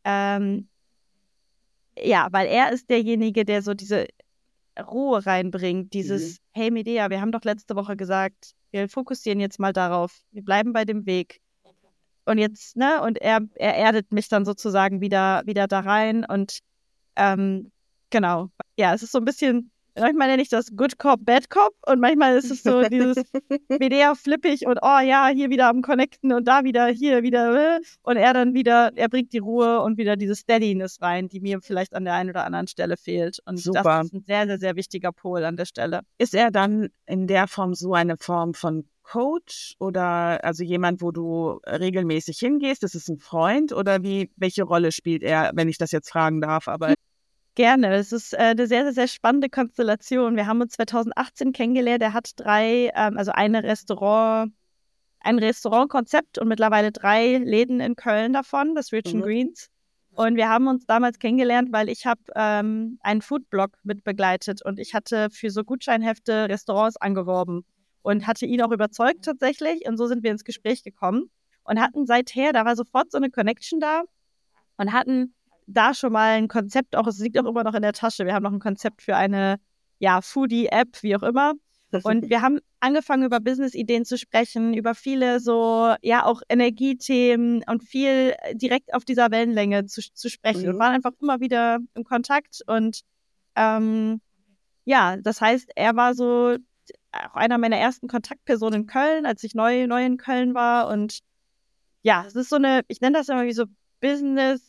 weil er ist derjenige, der so diese Ruhe reinbringt, dieses, hey Medea, wir haben doch letzte Woche gesagt, wir fokussieren jetzt mal darauf, wir bleiben bei dem Weg. Und jetzt, ne, und er erdet mich dann sozusagen wieder da rein und genau. Ja, es ist so ein bisschen, manchmal nenne ich das Good Cop, Bad Cop und manchmal ist es so dieses Medea flippig und oh ja, hier wieder am Connecten und da wieder, hier wieder und er dann wieder, er bringt die Ruhe und wieder diese Steadiness rein, die mir vielleicht an der einen oder anderen Stelle fehlt. Und Super. Das ist ein sehr, sehr, sehr wichtiger Pol an der Stelle. Ist er dann in der Form so eine Form von Coach oder also jemand, wo du regelmäßig hingehst? Ist es ein Freund oder welche Rolle spielt er, wenn ich das jetzt fragen darf? Aber gerne. Es ist eine sehr, sehr, sehr spannende Konstellation. Wir haben uns 2018 kennengelernt. Er hat ein Restaurantkonzept und mittlerweile 3 Läden in Köln davon, das Rich and Greens. Und wir haben uns damals kennengelernt, weil ich habe einen Foodblog mit begleitet und ich hatte für so Gutscheinhefte Restaurants angeworben und hatte ihn auch überzeugt tatsächlich. Und so sind wir ins Gespräch gekommen und hatten seither, da war sofort so eine Connection da und hatten da schon mal ein Konzept, auch es liegt auch immer noch in der Tasche. Wir haben noch ein Konzept für eine, Foodie-App, wie auch immer. Und wir haben angefangen, über Business-Ideen zu sprechen, über viele so, auch Energiethemen und viel direkt auf dieser Wellenlänge zu sprechen. Wir waren einfach immer wieder im Kontakt und das heißt, er war so auch einer meiner ersten Kontaktpersonen in Köln, als ich neu in Köln war. Und ja, es ist so eine, ich nenne das immer wie so Business,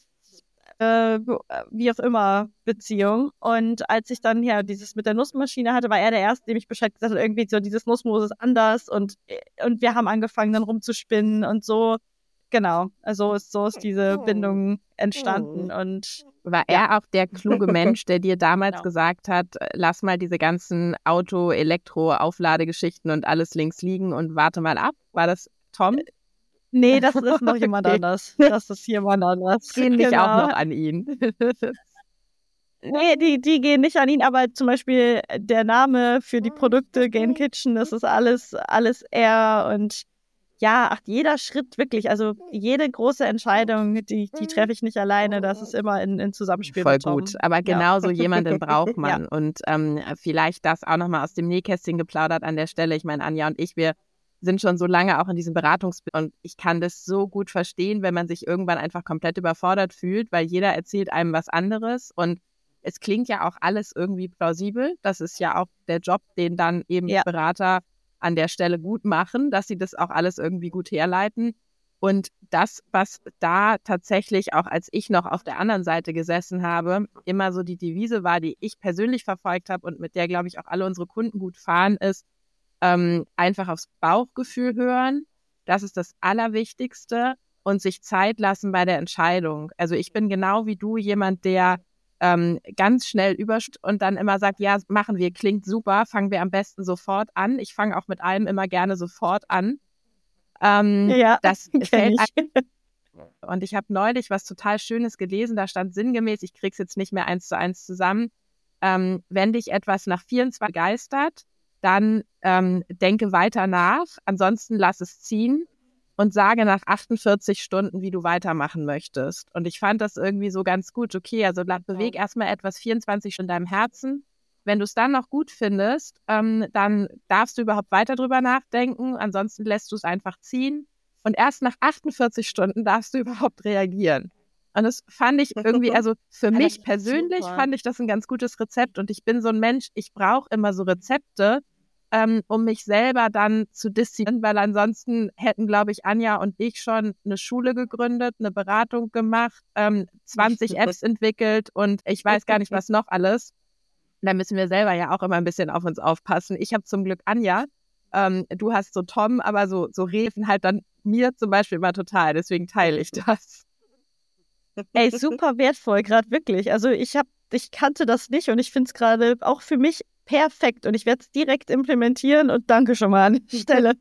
wie auch immer, Beziehung. Und als ich dann dieses mit der Nussmaschine hatte, war er der Erste, dem ich Bescheid gesagt habe, irgendwie so dieses Nussmus ist anders und wir haben angefangen dann rumzuspinnen und so. Genau, also so ist diese Bindung entstanden. Und war er auch der kluge Mensch, der dir damals gesagt hat, lass mal diese ganzen Auto-, Elektro-, Aufladegeschichten und alles links liegen und warte mal ab? War das Tom? Nee, das ist noch jemand anders. Das ist jemand anders. Gehen nicht auch noch an ihn. Nee, die gehen nicht an ihn, aber zum Beispiel der Name für die Produkte, Game Kitchen, das ist alles er und jeder Schritt wirklich, also jede große Entscheidung, die treffe ich nicht alleine, das ist immer in Zusammenspiel Voll mit Tom. gut, aber genau so jemanden braucht man und vielleicht das auch nochmal aus dem Nähkästchen geplaudert an der Stelle. Ich meine, Anja und ich, wir sind schon so lange auch in diesem und ich kann das so gut verstehen, wenn man sich irgendwann einfach komplett überfordert fühlt, weil jeder erzählt einem was anderes und es klingt ja auch alles irgendwie plausibel. Das ist ja auch der Job, den dann eben Berater an der Stelle gut machen, dass sie das auch alles irgendwie gut herleiten. Und das, was da tatsächlich auch, als ich noch auf der anderen Seite gesessen habe, immer so die Devise war, die ich persönlich verfolgt habe und mit der, glaube ich, auch alle unsere Kunden gut fahren, ist, einfach aufs Bauchgefühl hören. Das ist das Allerwichtigste und sich Zeit lassen bei der Entscheidung. Also ich bin genau wie du jemand, der ganz schnell und dann immer sagt, ja, machen wir, klingt super, fangen wir am besten sofort an. Ich fange auch mit allem immer gerne sofort an. Das fällt und ich habe neulich was total Schönes gelesen, da stand sinngemäß, ich krieg's jetzt nicht mehr 1:1 zusammen, wenn dich etwas nach 24 begeistert, dann denke weiter nach, ansonsten lass es ziehen und sage nach 48 Stunden, wie du weitermachen möchtest. Und ich fand das irgendwie so ganz gut. Okay, also beweg erstmal etwas 24 Stunden in deinem Herzen. Wenn du es dann noch gut findest, dann darfst du überhaupt weiter drüber nachdenken, ansonsten lässt du es einfach ziehen. Und erst nach 48 Stunden darfst du überhaupt reagieren. Und das fand ich irgendwie, also für mich persönlich fand ich das ein ganz gutes Rezept. Und ich bin so ein Mensch, ich brauche immer so Rezepte, um mich selber dann zu disziplinieren, weil ansonsten hätten, glaube ich, Anja und ich schon eine Schule gegründet, eine Beratung gemacht, 20 Apps entwickelt und ich weiß gar nicht, was noch alles. Da müssen wir selber ja auch immer ein bisschen auf uns aufpassen. Ich habe zum Glück Anja, du hast so Tom, aber so helfen halt dann mir zum Beispiel immer total, deswegen teile ich das. Ey, super wertvoll, gerade wirklich. Also ich kannte das nicht und ich finde es gerade auch für mich perfekt und ich werde es direkt implementieren und danke schon mal an die Stelle.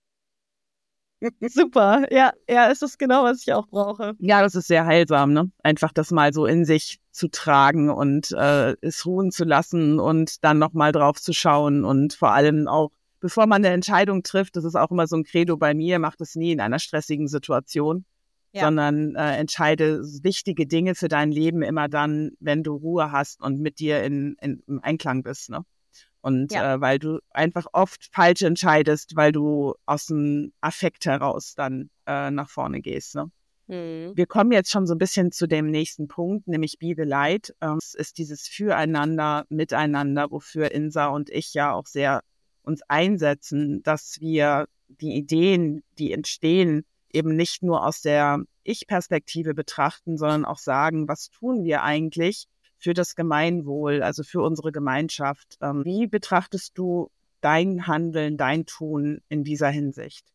Super, ja, es ist genau, was ich auch brauche. Ja, das ist sehr heilsam, ne? Einfach das mal so in sich zu tragen und es ruhen zu lassen und dann nochmal drauf zu schauen und vor allem auch bevor man eine Entscheidung trifft, das ist auch immer so ein Credo bei mir, mach das nie in einer stressigen Situation, sondern entscheide wichtige Dinge für dein Leben immer dann, wenn du Ruhe hast und mit dir im Einklang bist, ne? Und weil du einfach oft falsch entscheidest, weil du aus dem Affekt heraus dann nach vorne gehst, ne? Wir kommen jetzt schon so ein bisschen zu dem nächsten Punkt, nämlich Be the Light. Es ist dieses Füreinander, Miteinander, wofür Insa und ich ja auch sehr uns einsetzen, dass wir die Ideen, die entstehen, eben nicht nur aus der Ich-Perspektive betrachten, sondern auch sagen, was tun wir eigentlich für das Gemeinwohl, also für unsere Gemeinschaft. Wie betrachtest du dein Handeln, dein Tun in dieser Hinsicht?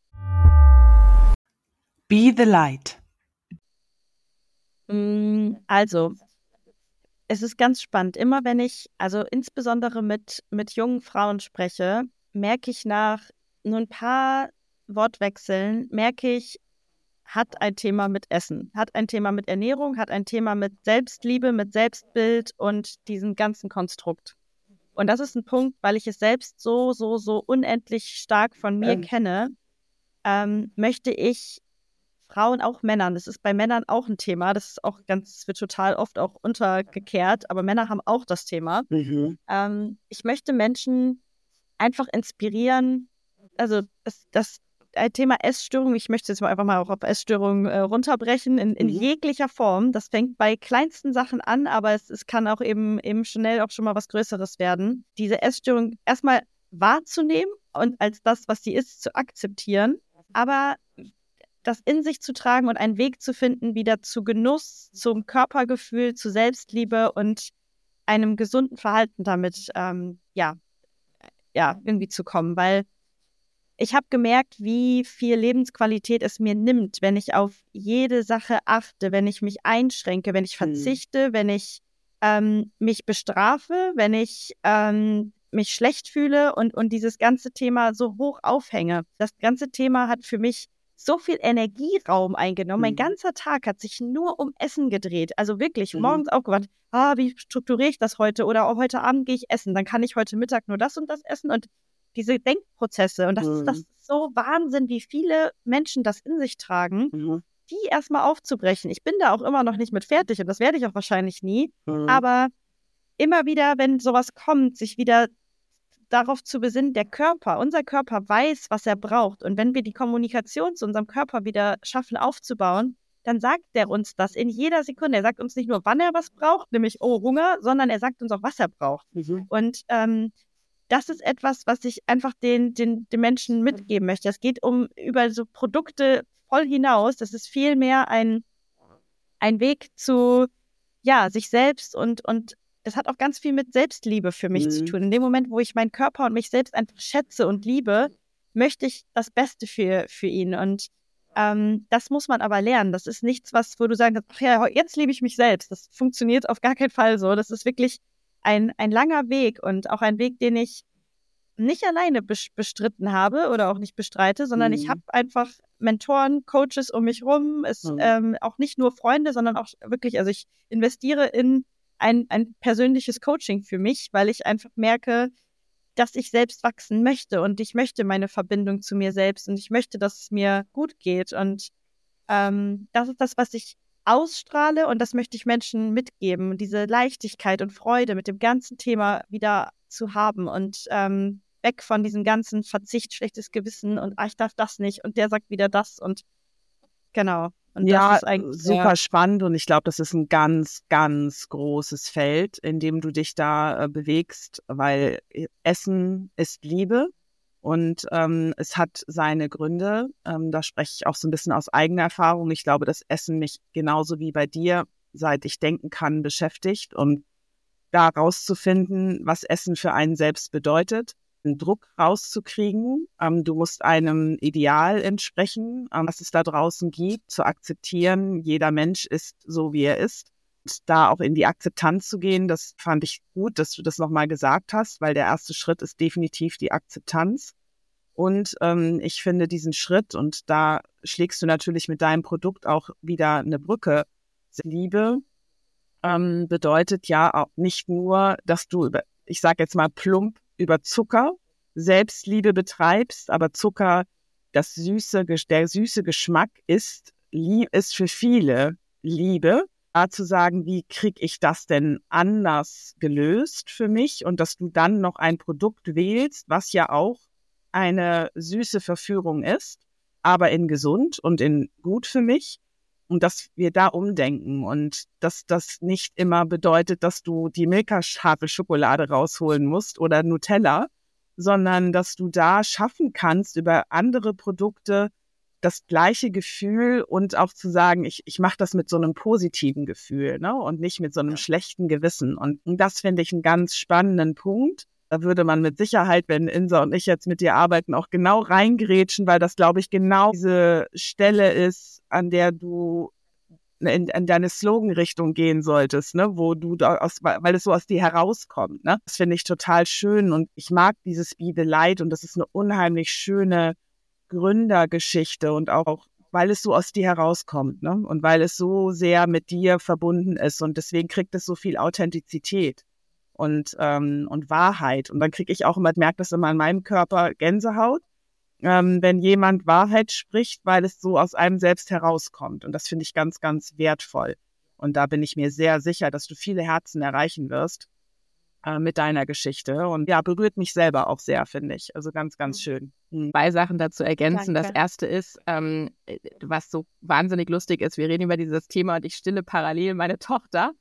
Be the Light. Also, es ist ganz spannend. Immer wenn ich, also insbesondere mit jungen Frauen spreche, merke ich nach nur ein paar Wortwechseln, merke ich, hat ein Thema mit Essen, hat ein Thema mit Ernährung, hat ein Thema mit Selbstliebe, mit Selbstbild und diesem ganzen Konstrukt. Und das ist ein Punkt, weil ich es selbst so unendlich stark von mir kenne, möchte ich Frauen, auch Männern, das ist bei Männern auch ein Thema, das wird total oft auch untergekehrt, aber Männer haben auch das Thema. Ich möchte Menschen einfach inspirieren, also das Thema Essstörung, ich möchte jetzt mal einfach mal auch auf Essstörungen runterbrechen, in jeglicher Form. Das fängt bei kleinsten Sachen an, aber es kann auch eben schnell auch schon mal was Größeres werden. Diese Essstörung erstmal wahrzunehmen und als das, was sie ist, zu akzeptieren, aber das in sich zu tragen und einen Weg zu finden, wieder zu Genuss, zum Körpergefühl, zu Selbstliebe und einem gesunden Verhalten damit, irgendwie zu kommen, weil ich habe gemerkt, wie viel Lebensqualität es mir nimmt, wenn ich auf jede Sache achte, wenn ich mich einschränke, wenn ich verzichte, wenn ich mich bestrafe, wenn ich mich schlecht fühle und dieses ganze Thema so hoch aufhänge. Das ganze Thema hat für mich so viel Energieraum eingenommen. Mein ganzer Tag hat sich nur um Essen gedreht. Also wirklich, morgens aufgewacht, wie strukturiere ich das heute? Oder heute Abend gehe ich essen, dann kann ich heute Mittag nur das und das essen und diese Denkprozesse. Und das ist so Wahnsinn, wie viele Menschen das in sich tragen, die erstmal aufzubrechen. Ich bin da auch immer noch nicht mit fertig und das werde ich auch wahrscheinlich nie. Aber immer wieder, wenn sowas kommt, sich wieder darauf zu besinnen, unser Körper weiß, was er braucht. Und wenn wir die Kommunikation zu unserem Körper wieder schaffen aufzubauen, dann sagt der uns das in jeder Sekunde. Er sagt uns nicht nur, wann er was braucht, nämlich, oh, Hunger, sondern er sagt uns auch, was er braucht. Und das ist etwas, was ich einfach den Menschen mitgeben möchte. Es geht über so Produkte voll hinaus. Das ist vielmehr ein Weg zu, sich selbst und das hat auch ganz viel mit Selbstliebe für mich zu tun. In dem Moment, wo ich meinen Körper und mich selbst einfach schätze und liebe, möchte ich das Beste für ihn. Und das muss man aber lernen. Das ist nichts, wo du sagst, ach ja, jetzt liebe ich mich selbst. Das funktioniert auf gar keinen Fall so. Das ist wirklich ein langer Weg und auch ein Weg, den ich nicht alleine bestritten habe oder auch nicht bestreite, sondern ich habe einfach Mentoren, Coaches um mich rum, auch nicht nur Freunde, sondern auch wirklich, also ich investiere in ein persönliches Coaching für mich, weil ich einfach merke, dass ich selbst wachsen möchte und ich möchte meine Verbindung zu mir selbst und ich möchte, dass es mir gut geht und das ist das, was ich ausstrahle und das möchte ich Menschen mitgeben, diese Leichtigkeit und Freude mit dem ganzen Thema wieder zu haben und weg von diesem ganzen Verzicht, schlechtes Gewissen und ich darf das nicht und der sagt wieder das und genau. Und ja, das ist eigentlich super spannend und ich glaube, das ist ein ganz, ganz großes Feld, in dem du dich da bewegst, weil Essen ist Liebe und es hat seine Gründe. Da spreche ich auch so ein bisschen aus eigener Erfahrung. Ich glaube, dass Essen mich genauso wie bei dir, seit ich denken kann, beschäftigt und da rauszufinden, was Essen für einen selbst bedeutet, einen Druck rauszukriegen. Du musst einem Ideal entsprechen, was es da draußen gibt, zu akzeptieren. Jeder Mensch ist so, wie er ist. Und da auch in die Akzeptanz zu gehen, das fand ich gut, dass du das nochmal gesagt hast, weil der erste Schritt ist definitiv die Akzeptanz. Und ich finde diesen Schritt, und da schlägst du natürlich mit deinem Produkt auch wieder eine Brücke. Liebe bedeutet ja auch nicht nur, dass du ich sage jetzt mal plump, über Zucker Selbstliebe betreibst, aber Zucker, der süße Geschmack ist für viele Liebe. Da zu sagen, wie kriege ich das denn anders gelöst für mich und dass du dann noch ein Produkt wählst, was ja auch eine süße Verführung ist, aber in gesund und in gut für mich. Und dass wir da umdenken und dass das nicht immer bedeutet, dass du die Milka-Schokolade rausholen musst oder Nutella, sondern dass du da schaffen kannst, über andere Produkte das gleiche Gefühl und auch zu sagen, ich mache das mit so einem positiven Gefühl, ne? Und nicht mit so einem schlechten Gewissen. Und das finde ich einen ganz spannenden Punkt. Da würde man mit Sicherheit, wenn Insa und ich jetzt mit dir arbeiten, auch genau reingrätschen, weil das, glaube ich, genau diese Stelle ist, an der du in deine Slogan-Richtung gehen solltest, ne, wo du weil es so aus dir herauskommt, ne. Das finde ich total schön und ich mag dieses Be the Light und das ist eine unheimlich schöne Gründergeschichte und auch, weil es so aus dir herauskommt, ne, und weil es so sehr mit dir verbunden ist und deswegen kriegt es so viel Authentizität und Wahrheit und dann kriege ich auch immer, merke das immer in meinem Körper, Gänsehaut, wenn jemand Wahrheit spricht, weil es so aus einem selbst herauskommt. Und das finde ich ganz, ganz wertvoll. Und da bin ich mir sehr sicher, dass du viele Herzen erreichen wirst mit deiner Geschichte. Und ja, berührt mich selber auch sehr, finde ich. Also ganz, ganz schön. 2 Sachen dazu ergänzen. Danke. Das erste ist, was so wahnsinnig lustig ist, wir reden über dieses Thema und ich stille parallel meine Tochter.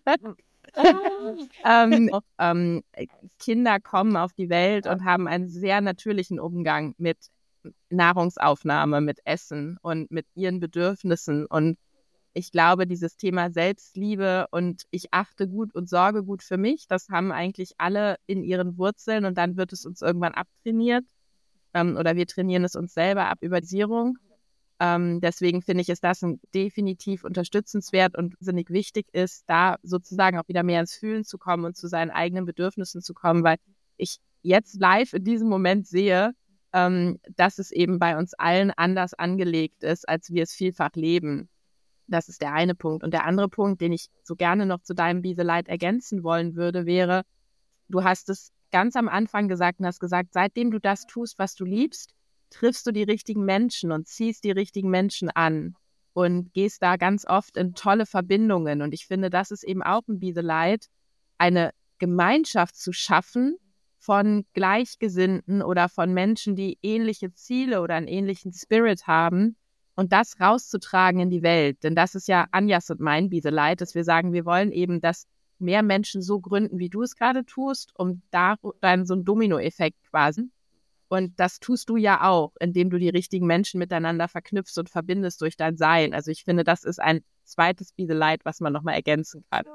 Kinder kommen auf die Welt und haben einen sehr natürlichen Umgang mit Nahrungsaufnahme, mit Essen und mit ihren Bedürfnissen. Und ich glaube, dieses Thema Selbstliebe und ich achte gut und sorge gut für mich, das haben eigentlich alle in ihren Wurzeln und dann wird es uns irgendwann abtrainiert oder wir trainieren es uns selber ab über Dosierung. Deswegen finde ich, ist das definitiv unterstützenswert und sinnig wichtig ist, da sozusagen auch wieder mehr ins Fühlen zu kommen und zu seinen eigenen Bedürfnissen zu kommen, weil ich jetzt live in diesem Moment sehe, dass es eben bei uns allen anders angelegt ist, als wir es vielfach leben. Das ist der eine Punkt. Und der andere Punkt, den ich so gerne noch zu deinem Be the Light ergänzen wollen würde, wäre, du hast es ganz am Anfang gesagt und hast gesagt, seitdem du das tust, was du liebst, triffst du die richtigen Menschen und ziehst die richtigen Menschen an und gehst da ganz oft in tolle Verbindungen. Und ich finde, das ist eben auch ein Be the Light, eine Gemeinschaft zu schaffen von Gleichgesinnten oder von Menschen, die ähnliche Ziele oder einen ähnlichen Spirit haben und das rauszutragen in die Welt. Denn das ist ja Anjas und mein Be the Light, dass wir sagen, wir wollen eben, dass mehr Menschen so gründen, wie du es gerade tust, um da dann so einen Dominoeffekt quasi. Und das tust du ja auch, indem du die richtigen Menschen miteinander verknüpfst und verbindest durch dein Sein. Also ich finde, das ist ein zweites Be the Light, was man nochmal ergänzen kann.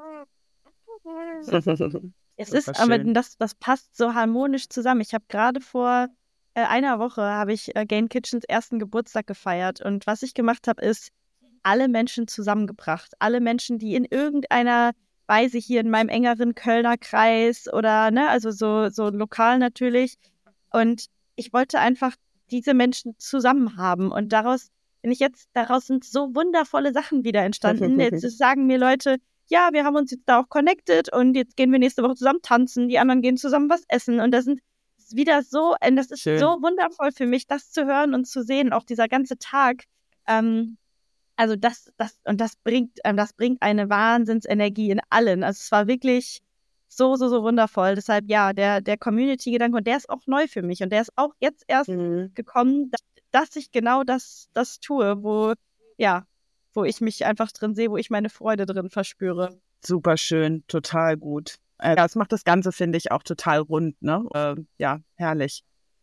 Es ist, aber das passt so harmonisch zusammen. Ich habe gerade vor einer Woche habe ich Gain Kitchens ersten Geburtstag gefeiert und was ich gemacht habe, ist alle Menschen zusammengebracht. Alle Menschen, die in irgendeiner Weise hier in meinem engeren Kölner Kreis oder, ne, also so lokal natürlich. Und ich wollte einfach diese Menschen zusammen haben und daraus sind so wundervolle Sachen wieder entstanden. Jetzt sagen mir Leute, ja, wir haben uns jetzt da auch connected und jetzt gehen wir nächste Woche zusammen tanzen, die anderen gehen zusammen was essen und das ist wieder so, und das ist Schön. so wundervoll für mich, das zu hören und zu sehen, auch dieser ganze Tag. Also das bringt eine Wahnsinnsenergie in allen. Also es war wirklich so wundervoll. Deshalb ja, der Community-Gedanke, und der ist auch neu für mich und der ist auch jetzt erst gekommen, dass ich genau das tue, wo ich mich einfach drin sehe, wo ich meine Freude drin verspüre. Super schön, total gut. Ja, es macht das Ganze, finde ich, auch total rund, ne? Ja, herrlich.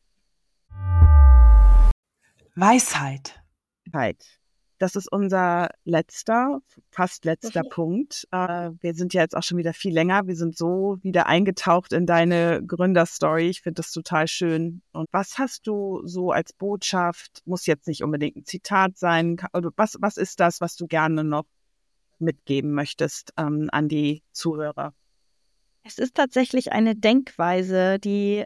Weisheit. Das ist unser fast letzter Punkt. Wir sind ja jetzt auch schon wieder viel länger. Wir sind so wieder eingetaucht in deine Gründerstory. Ich finde das total schön. Und was hast du so als Botschaft? Muss jetzt nicht unbedingt ein Zitat sein. Was ist das, was du gerne noch mitgeben möchtest an die Zuhörer? Es ist tatsächlich eine Denkweise, die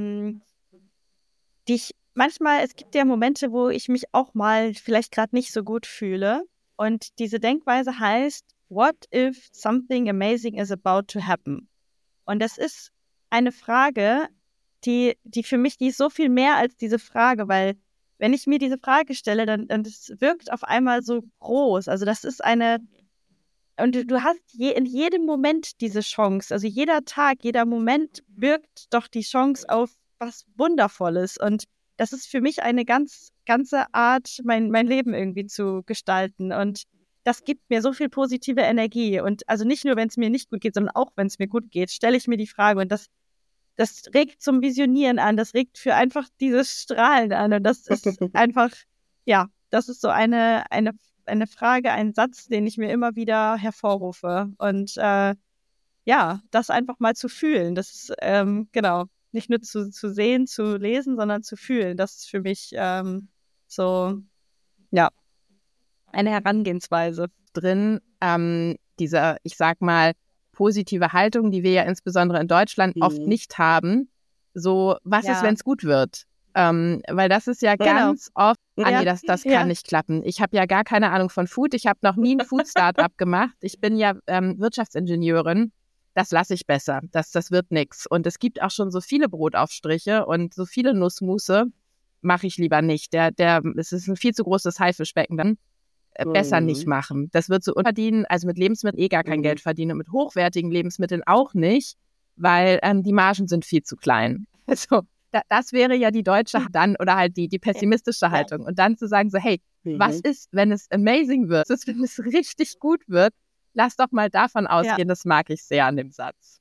ich manchmal, es gibt ja Momente, wo ich mich auch mal vielleicht gerade nicht so gut fühle. Und diese Denkweise heißt, what if something amazing is about to happen? Und das ist eine Frage, die für mich, die ist so viel mehr als diese Frage, weil wenn ich mir diese Frage stelle, dann das wirkt auf einmal so groß. Also das ist und du hast in jedem Moment diese Chance. Also jeder Tag, jeder Moment birgt doch die Chance auf was Wundervolles. Und das ist für mich eine ganze Art, mein Leben irgendwie zu gestalten. Und das gibt mir so viel positive Energie. Und also nicht nur, wenn es mir nicht gut geht, sondern auch, wenn es mir gut geht, stelle ich mir die Frage. Und das regt zum Visionieren an. Das regt für einfach dieses Strahlen an. Und das ist einfach, ja, das ist so eine Frage, ein Satz, den ich mir immer wieder hervorrufe. Und ja, das einfach mal zu fühlen. Das ist, genau, nicht nur zu sehen, zu lesen, sondern zu fühlen. Das ist für mich so, ja, eine Herangehensweise. Drin, diese, ich sag mal, positive Haltung, die wir ja insbesondere in Deutschland oft nicht haben. So, was ist, wenn es gut wird? Weil das ist ja ganz oft, nee, das kann nicht klappen. Ich habe ja gar keine Ahnung von Food. Ich habe noch nie ein Food-Startup gemacht. Ich bin ja Wirtschaftsingenieurin. Das lasse ich besser. Das wird nix. Und es gibt auch schon so viele Brotaufstriche und so viele Nussmusse mache ich lieber nicht. Es ist ein viel zu großes Haifischbecken dann. Besser nicht machen. Das wird so verdienen, also mit Lebensmitteln gar kein Geld verdienen und mit hochwertigen Lebensmitteln auch nicht, weil die Margen sind viel zu klein. Also das wäre ja die deutsche dann oder halt die pessimistische Haltung. Und dann zu sagen so, hey, was ist, wenn es amazing wird? Was ist, wenn es richtig gut wird? Lass doch mal davon ausgehen, das mag ich sehr an dem Satz.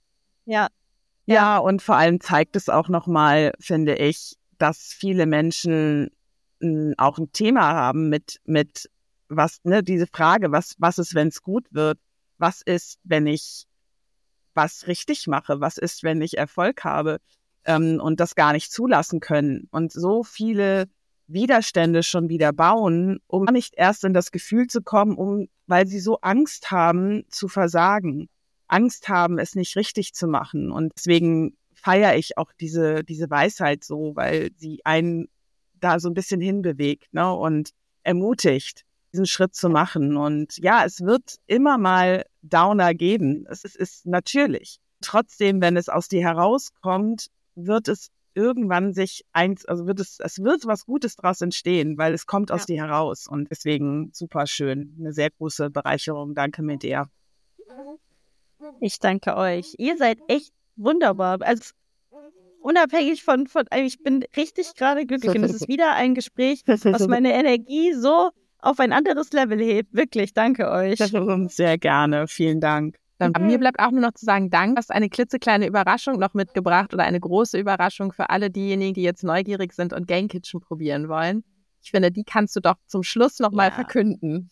Ja, und vor allem zeigt es auch nochmal, finde ich, dass viele Menschen auch ein Thema haben mit was, ne, diese Frage, was ist, wenn es gut wird? Was ist, wenn ich was richtig mache? Was ist, wenn ich Erfolg habe? Und das gar nicht zulassen können. Und so viele Widerstände schon wieder bauen, um nicht erst in das Gefühl zu kommen, weil sie so Angst haben zu versagen. Angst haben, es nicht richtig zu machen. Und deswegen feiere ich auch diese Weisheit so, weil sie einen da so ein bisschen hinbewegt, ne, und ermutigt, diesen Schritt zu machen. Und ja, es wird immer mal Downer geben. Es ist natürlich. Trotzdem, wenn es aus dir herauskommt, wird es irgendwann es wird was Gutes daraus entstehen, weil es kommt aus dir heraus. Und deswegen super schön. Eine sehr große Bereicherung. Danke, Medea. Ich danke euch. Ihr seid echt wunderbar. Also unabhängig von ich bin richtig gerade glücklich. Und es ist wieder ein Gespräch, was meine Energie so auf ein anderes Level hebt. Wirklich, danke euch. Sehr gerne. Vielen Dank. Mir bleibt auch nur noch zu sagen, danke, hast eine klitzekleine Überraschung noch mitgebracht oder eine große Überraschung für alle diejenigen, die jetzt neugierig sind und Gang Kitchen probieren wollen. Ich finde, die kannst du doch zum Schluss noch mal verkünden.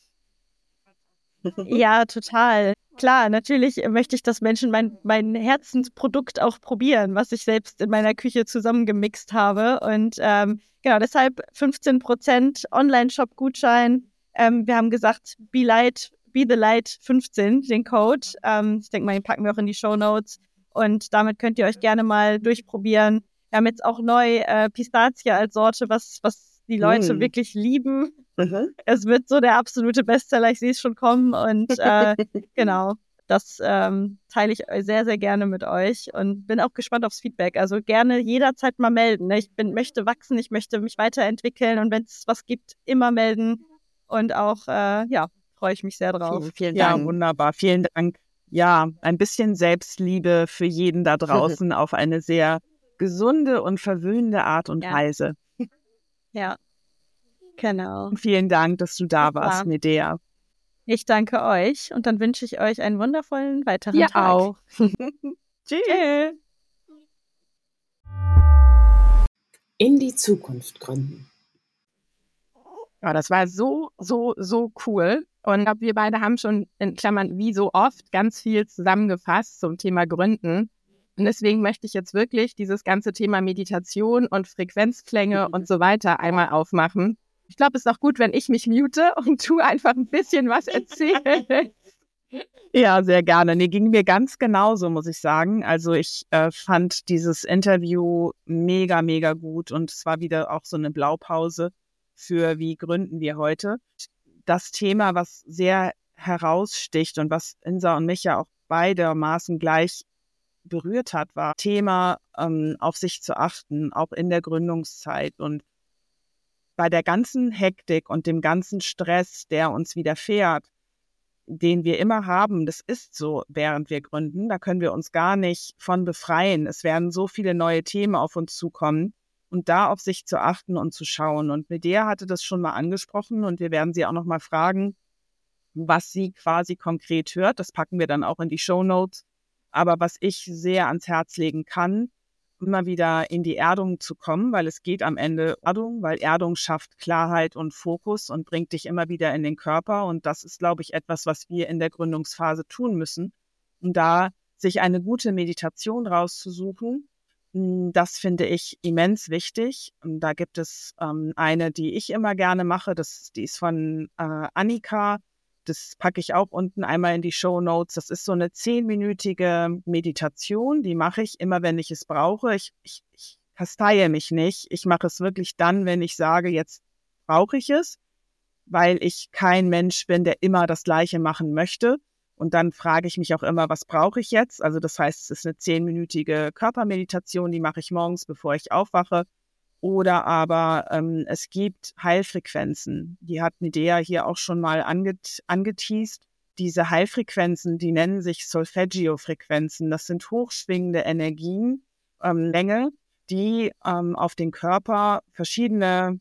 Ja, total. Klar, natürlich möchte ich, dass Menschen mein Herzensprodukt auch probieren, was ich selbst in meiner Küche zusammengemixt habe. Und genau, deshalb 15% Online-Shop-Gutschein. Wir haben gesagt, Be the Light 15, den Code. Ich denke mal, den packen wir auch in die Shownotes. Und damit könnt ihr euch gerne mal durchprobieren. Wir haben jetzt auch neu Pistazie als Sorte, was die Leute wirklich lieben. Es wird so der absolute Bestseller, ich sehe es schon kommen. Und genau, das teile ich sehr, sehr gerne mit euch und bin auch gespannt aufs Feedback. Also gerne jederzeit mal melden. Ne? Ich möchte wachsen, ich möchte mich weiterentwickeln und wenn es was gibt, immer melden. Und auch, freue ich mich sehr drauf. Vielen Dank. Ja, wunderbar. Vielen Dank. Ja, ein bisschen Selbstliebe für jeden da draußen auf eine sehr gesunde und verwöhnende Art und Weise. Ja, genau. Vielen Dank, dass du da warst, Medea. Ich danke euch und dann wünsche ich euch einen wundervollen weiteren Tag. Auch. Tschüss. In die Zukunft gründen. Ja, das war so cool. Und ich glaube, wir beide haben schon in Klammern wie so oft ganz viel zusammengefasst zum Thema Gründen. Und deswegen möchte ich jetzt wirklich dieses ganze Thema Meditation und Frequenzklänge und so weiter einmal aufmachen. Ich glaube, es ist auch gut, wenn ich mich mute und du einfach ein bisschen was erzählst. Ja, sehr gerne. Nee, ging mir ganz genauso, muss ich sagen. Also ich fand dieses Interview mega, mega gut und es war wieder auch so eine Blaupause für wie gründen wir heute. Das Thema, was sehr heraussticht und was Insa und mich ja auch beidermaßen gleich berührt hat, war Thema, auf sich zu achten, auch in der Gründungszeit. Und bei der ganzen Hektik und dem ganzen Stress, der uns widerfährt, den wir immer haben, das ist so, während wir gründen, da können wir uns gar nicht von befreien. Es werden so viele neue Themen auf uns zukommen und da auf sich zu achten und zu schauen. Und Medea hatte das schon mal angesprochen und wir werden sie auch noch mal fragen, was sie quasi konkret hört. Das packen wir dann auch in die Shownotes. Aber was ich sehr ans Herz legen kann, immer wieder in die Erdung zu kommen, weil es geht am Ende Erdung, weil Erdung schafft Klarheit und Fokus und bringt dich immer wieder in den Körper. Und das ist, glaube ich, etwas, was wir in der Gründungsphase tun müssen. Und da sich eine gute Meditation rauszusuchen, das finde ich immens wichtig. Und da gibt es eine, die ich immer gerne mache. Die ist von Annika. Das packe ich auch unten einmal in die Shownotes. Das ist so eine 10-minütige Meditation, die mache ich immer, wenn ich es brauche. Ich kasteihe mich nicht. Ich mache es wirklich dann, wenn ich sage, jetzt brauche ich es, weil ich kein Mensch bin, der immer das Gleiche machen möchte. Und dann frage ich mich auch immer, was brauche ich jetzt? Also das heißt, es ist eine 10-minütige Körpermeditation, die mache ich morgens, bevor ich aufwache. Oder aber es gibt Heilfrequenzen, die hat Medea hier auch schon mal angeteast. Diese Heilfrequenzen, die nennen sich Solfeggio-Frequenzen. Das sind hochschwingende Energien, Länge, die auf den Körper verschiedene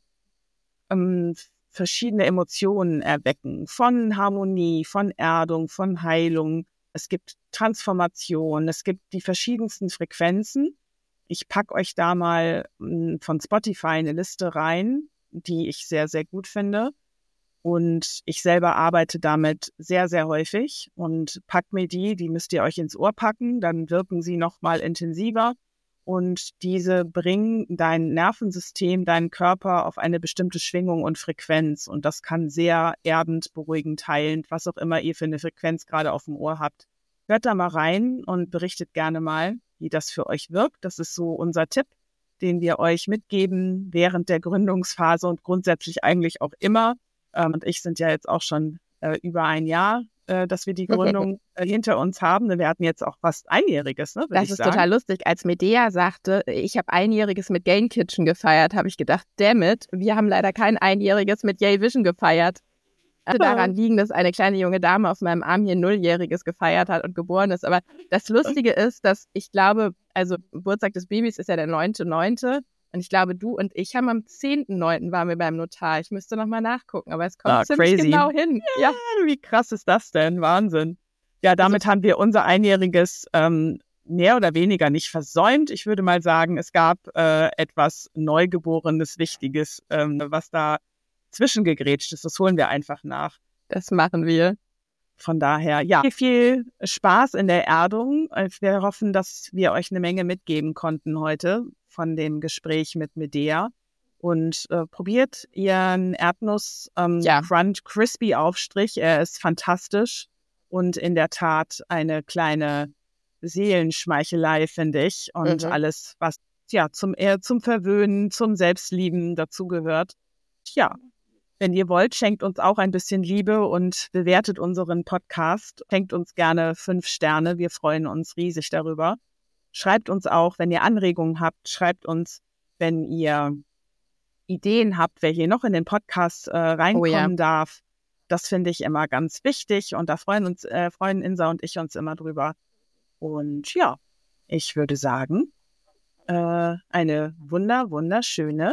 Emotionen erwecken. Von Harmonie, von Erdung, von Heilung. Es gibt Transformation, es gibt die verschiedensten Frequenzen. Ich packe euch da mal von Spotify eine Liste rein, die ich sehr, sehr gut finde. Und ich selber arbeite damit sehr, sehr häufig und packt mir die müsst ihr euch ins Ohr packen, dann wirken sie noch mal intensiver. Und diese bringen dein Nervensystem, deinen Körper auf eine bestimmte Schwingung und Frequenz. Und das kann sehr erdend, beruhigend, heilend, was auch immer ihr für eine Frequenz gerade auf dem Ohr habt. Hört da mal rein und berichtet gerne mal, wie das für euch wirkt. Das ist so unser Tipp, den wir euch mitgeben während der Gründungsphase und grundsätzlich eigentlich auch immer. Und ich sind ja jetzt auch schon über ein Jahr, dass wir die Gründung hinter uns haben. Wir hatten jetzt auch fast Einjähriges, ne? Das ist total lustig. Als Medea sagte, ich habe Einjähriges mit Gain Kitchen gefeiert, habe ich gedacht, damn it, wir haben leider kein Einjähriges mit Yay Vision gefeiert. Daran liegen, dass eine kleine junge Dame auf meinem Arm hier 0-Jähriges gefeiert hat und geboren ist. Aber das Lustige ist, dass ich glaube, also Geburtstag des Babys ist ja der 9.9. Und ich glaube, du und ich haben am 10.9. waren wir beim Notar. Ich müsste nochmal nachgucken, aber es kommt ziemlich crazy. genau hin. Ja, wie krass ist das denn? Wahnsinn. Ja, damit haben wir unser Einjähriges mehr oder weniger nicht versäumt. Ich würde mal sagen, es gab etwas Neugeborenes, Wichtiges, was da zwischengegrätscht ist. Das holen wir einfach nach. Das machen wir. Von daher, ja, viel Spaß in der Erdung. Wir hoffen, dass wir euch eine Menge mitgeben konnten heute von dem Gespräch mit Medea. Und probiert ihren Erdnuss Crunch Crispy Aufstrich. Er ist fantastisch und in der Tat eine kleine Seelenschmeichelei, finde ich. Und alles, was zum Verwöhnen, zum Selbstlieben dazugehört. Ja. Wenn ihr wollt, schenkt uns auch ein bisschen Liebe und bewertet unseren Podcast. Schenkt uns gerne 5 Sterne. Wir freuen uns riesig darüber. Schreibt uns auch, wenn ihr Anregungen habt. Schreibt uns, wenn ihr Ideen habt, wer hier noch in den Podcast reinkommen darf. Das finde ich immer ganz wichtig und da freuen Insa und ich uns immer drüber. Und ja, ich würde sagen, eine wunderschöne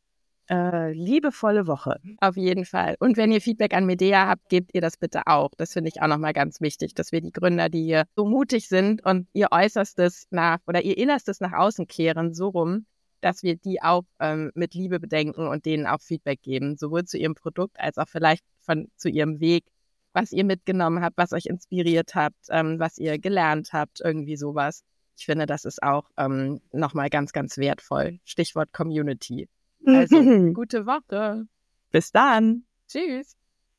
liebevolle Woche. Auf jeden Fall. Und wenn ihr Feedback an Medea habt, gebt ihr das bitte auch. Das finde ich auch nochmal ganz wichtig, dass wir die Gründer, die hier so mutig sind und ihr Äußerstes ihr Innerstes nach außen kehren, so rum, dass wir die auch mit Liebe bedenken und denen auch Feedback geben, sowohl zu ihrem Produkt als auch vielleicht zu ihrem Weg, was ihr mitgenommen habt, was euch inspiriert habt, was ihr gelernt habt, irgendwie sowas. Ich finde, das ist auch nochmal ganz, ganz wertvoll. Stichwort Community. Also, gute Woche. Bis dann. Tschüss.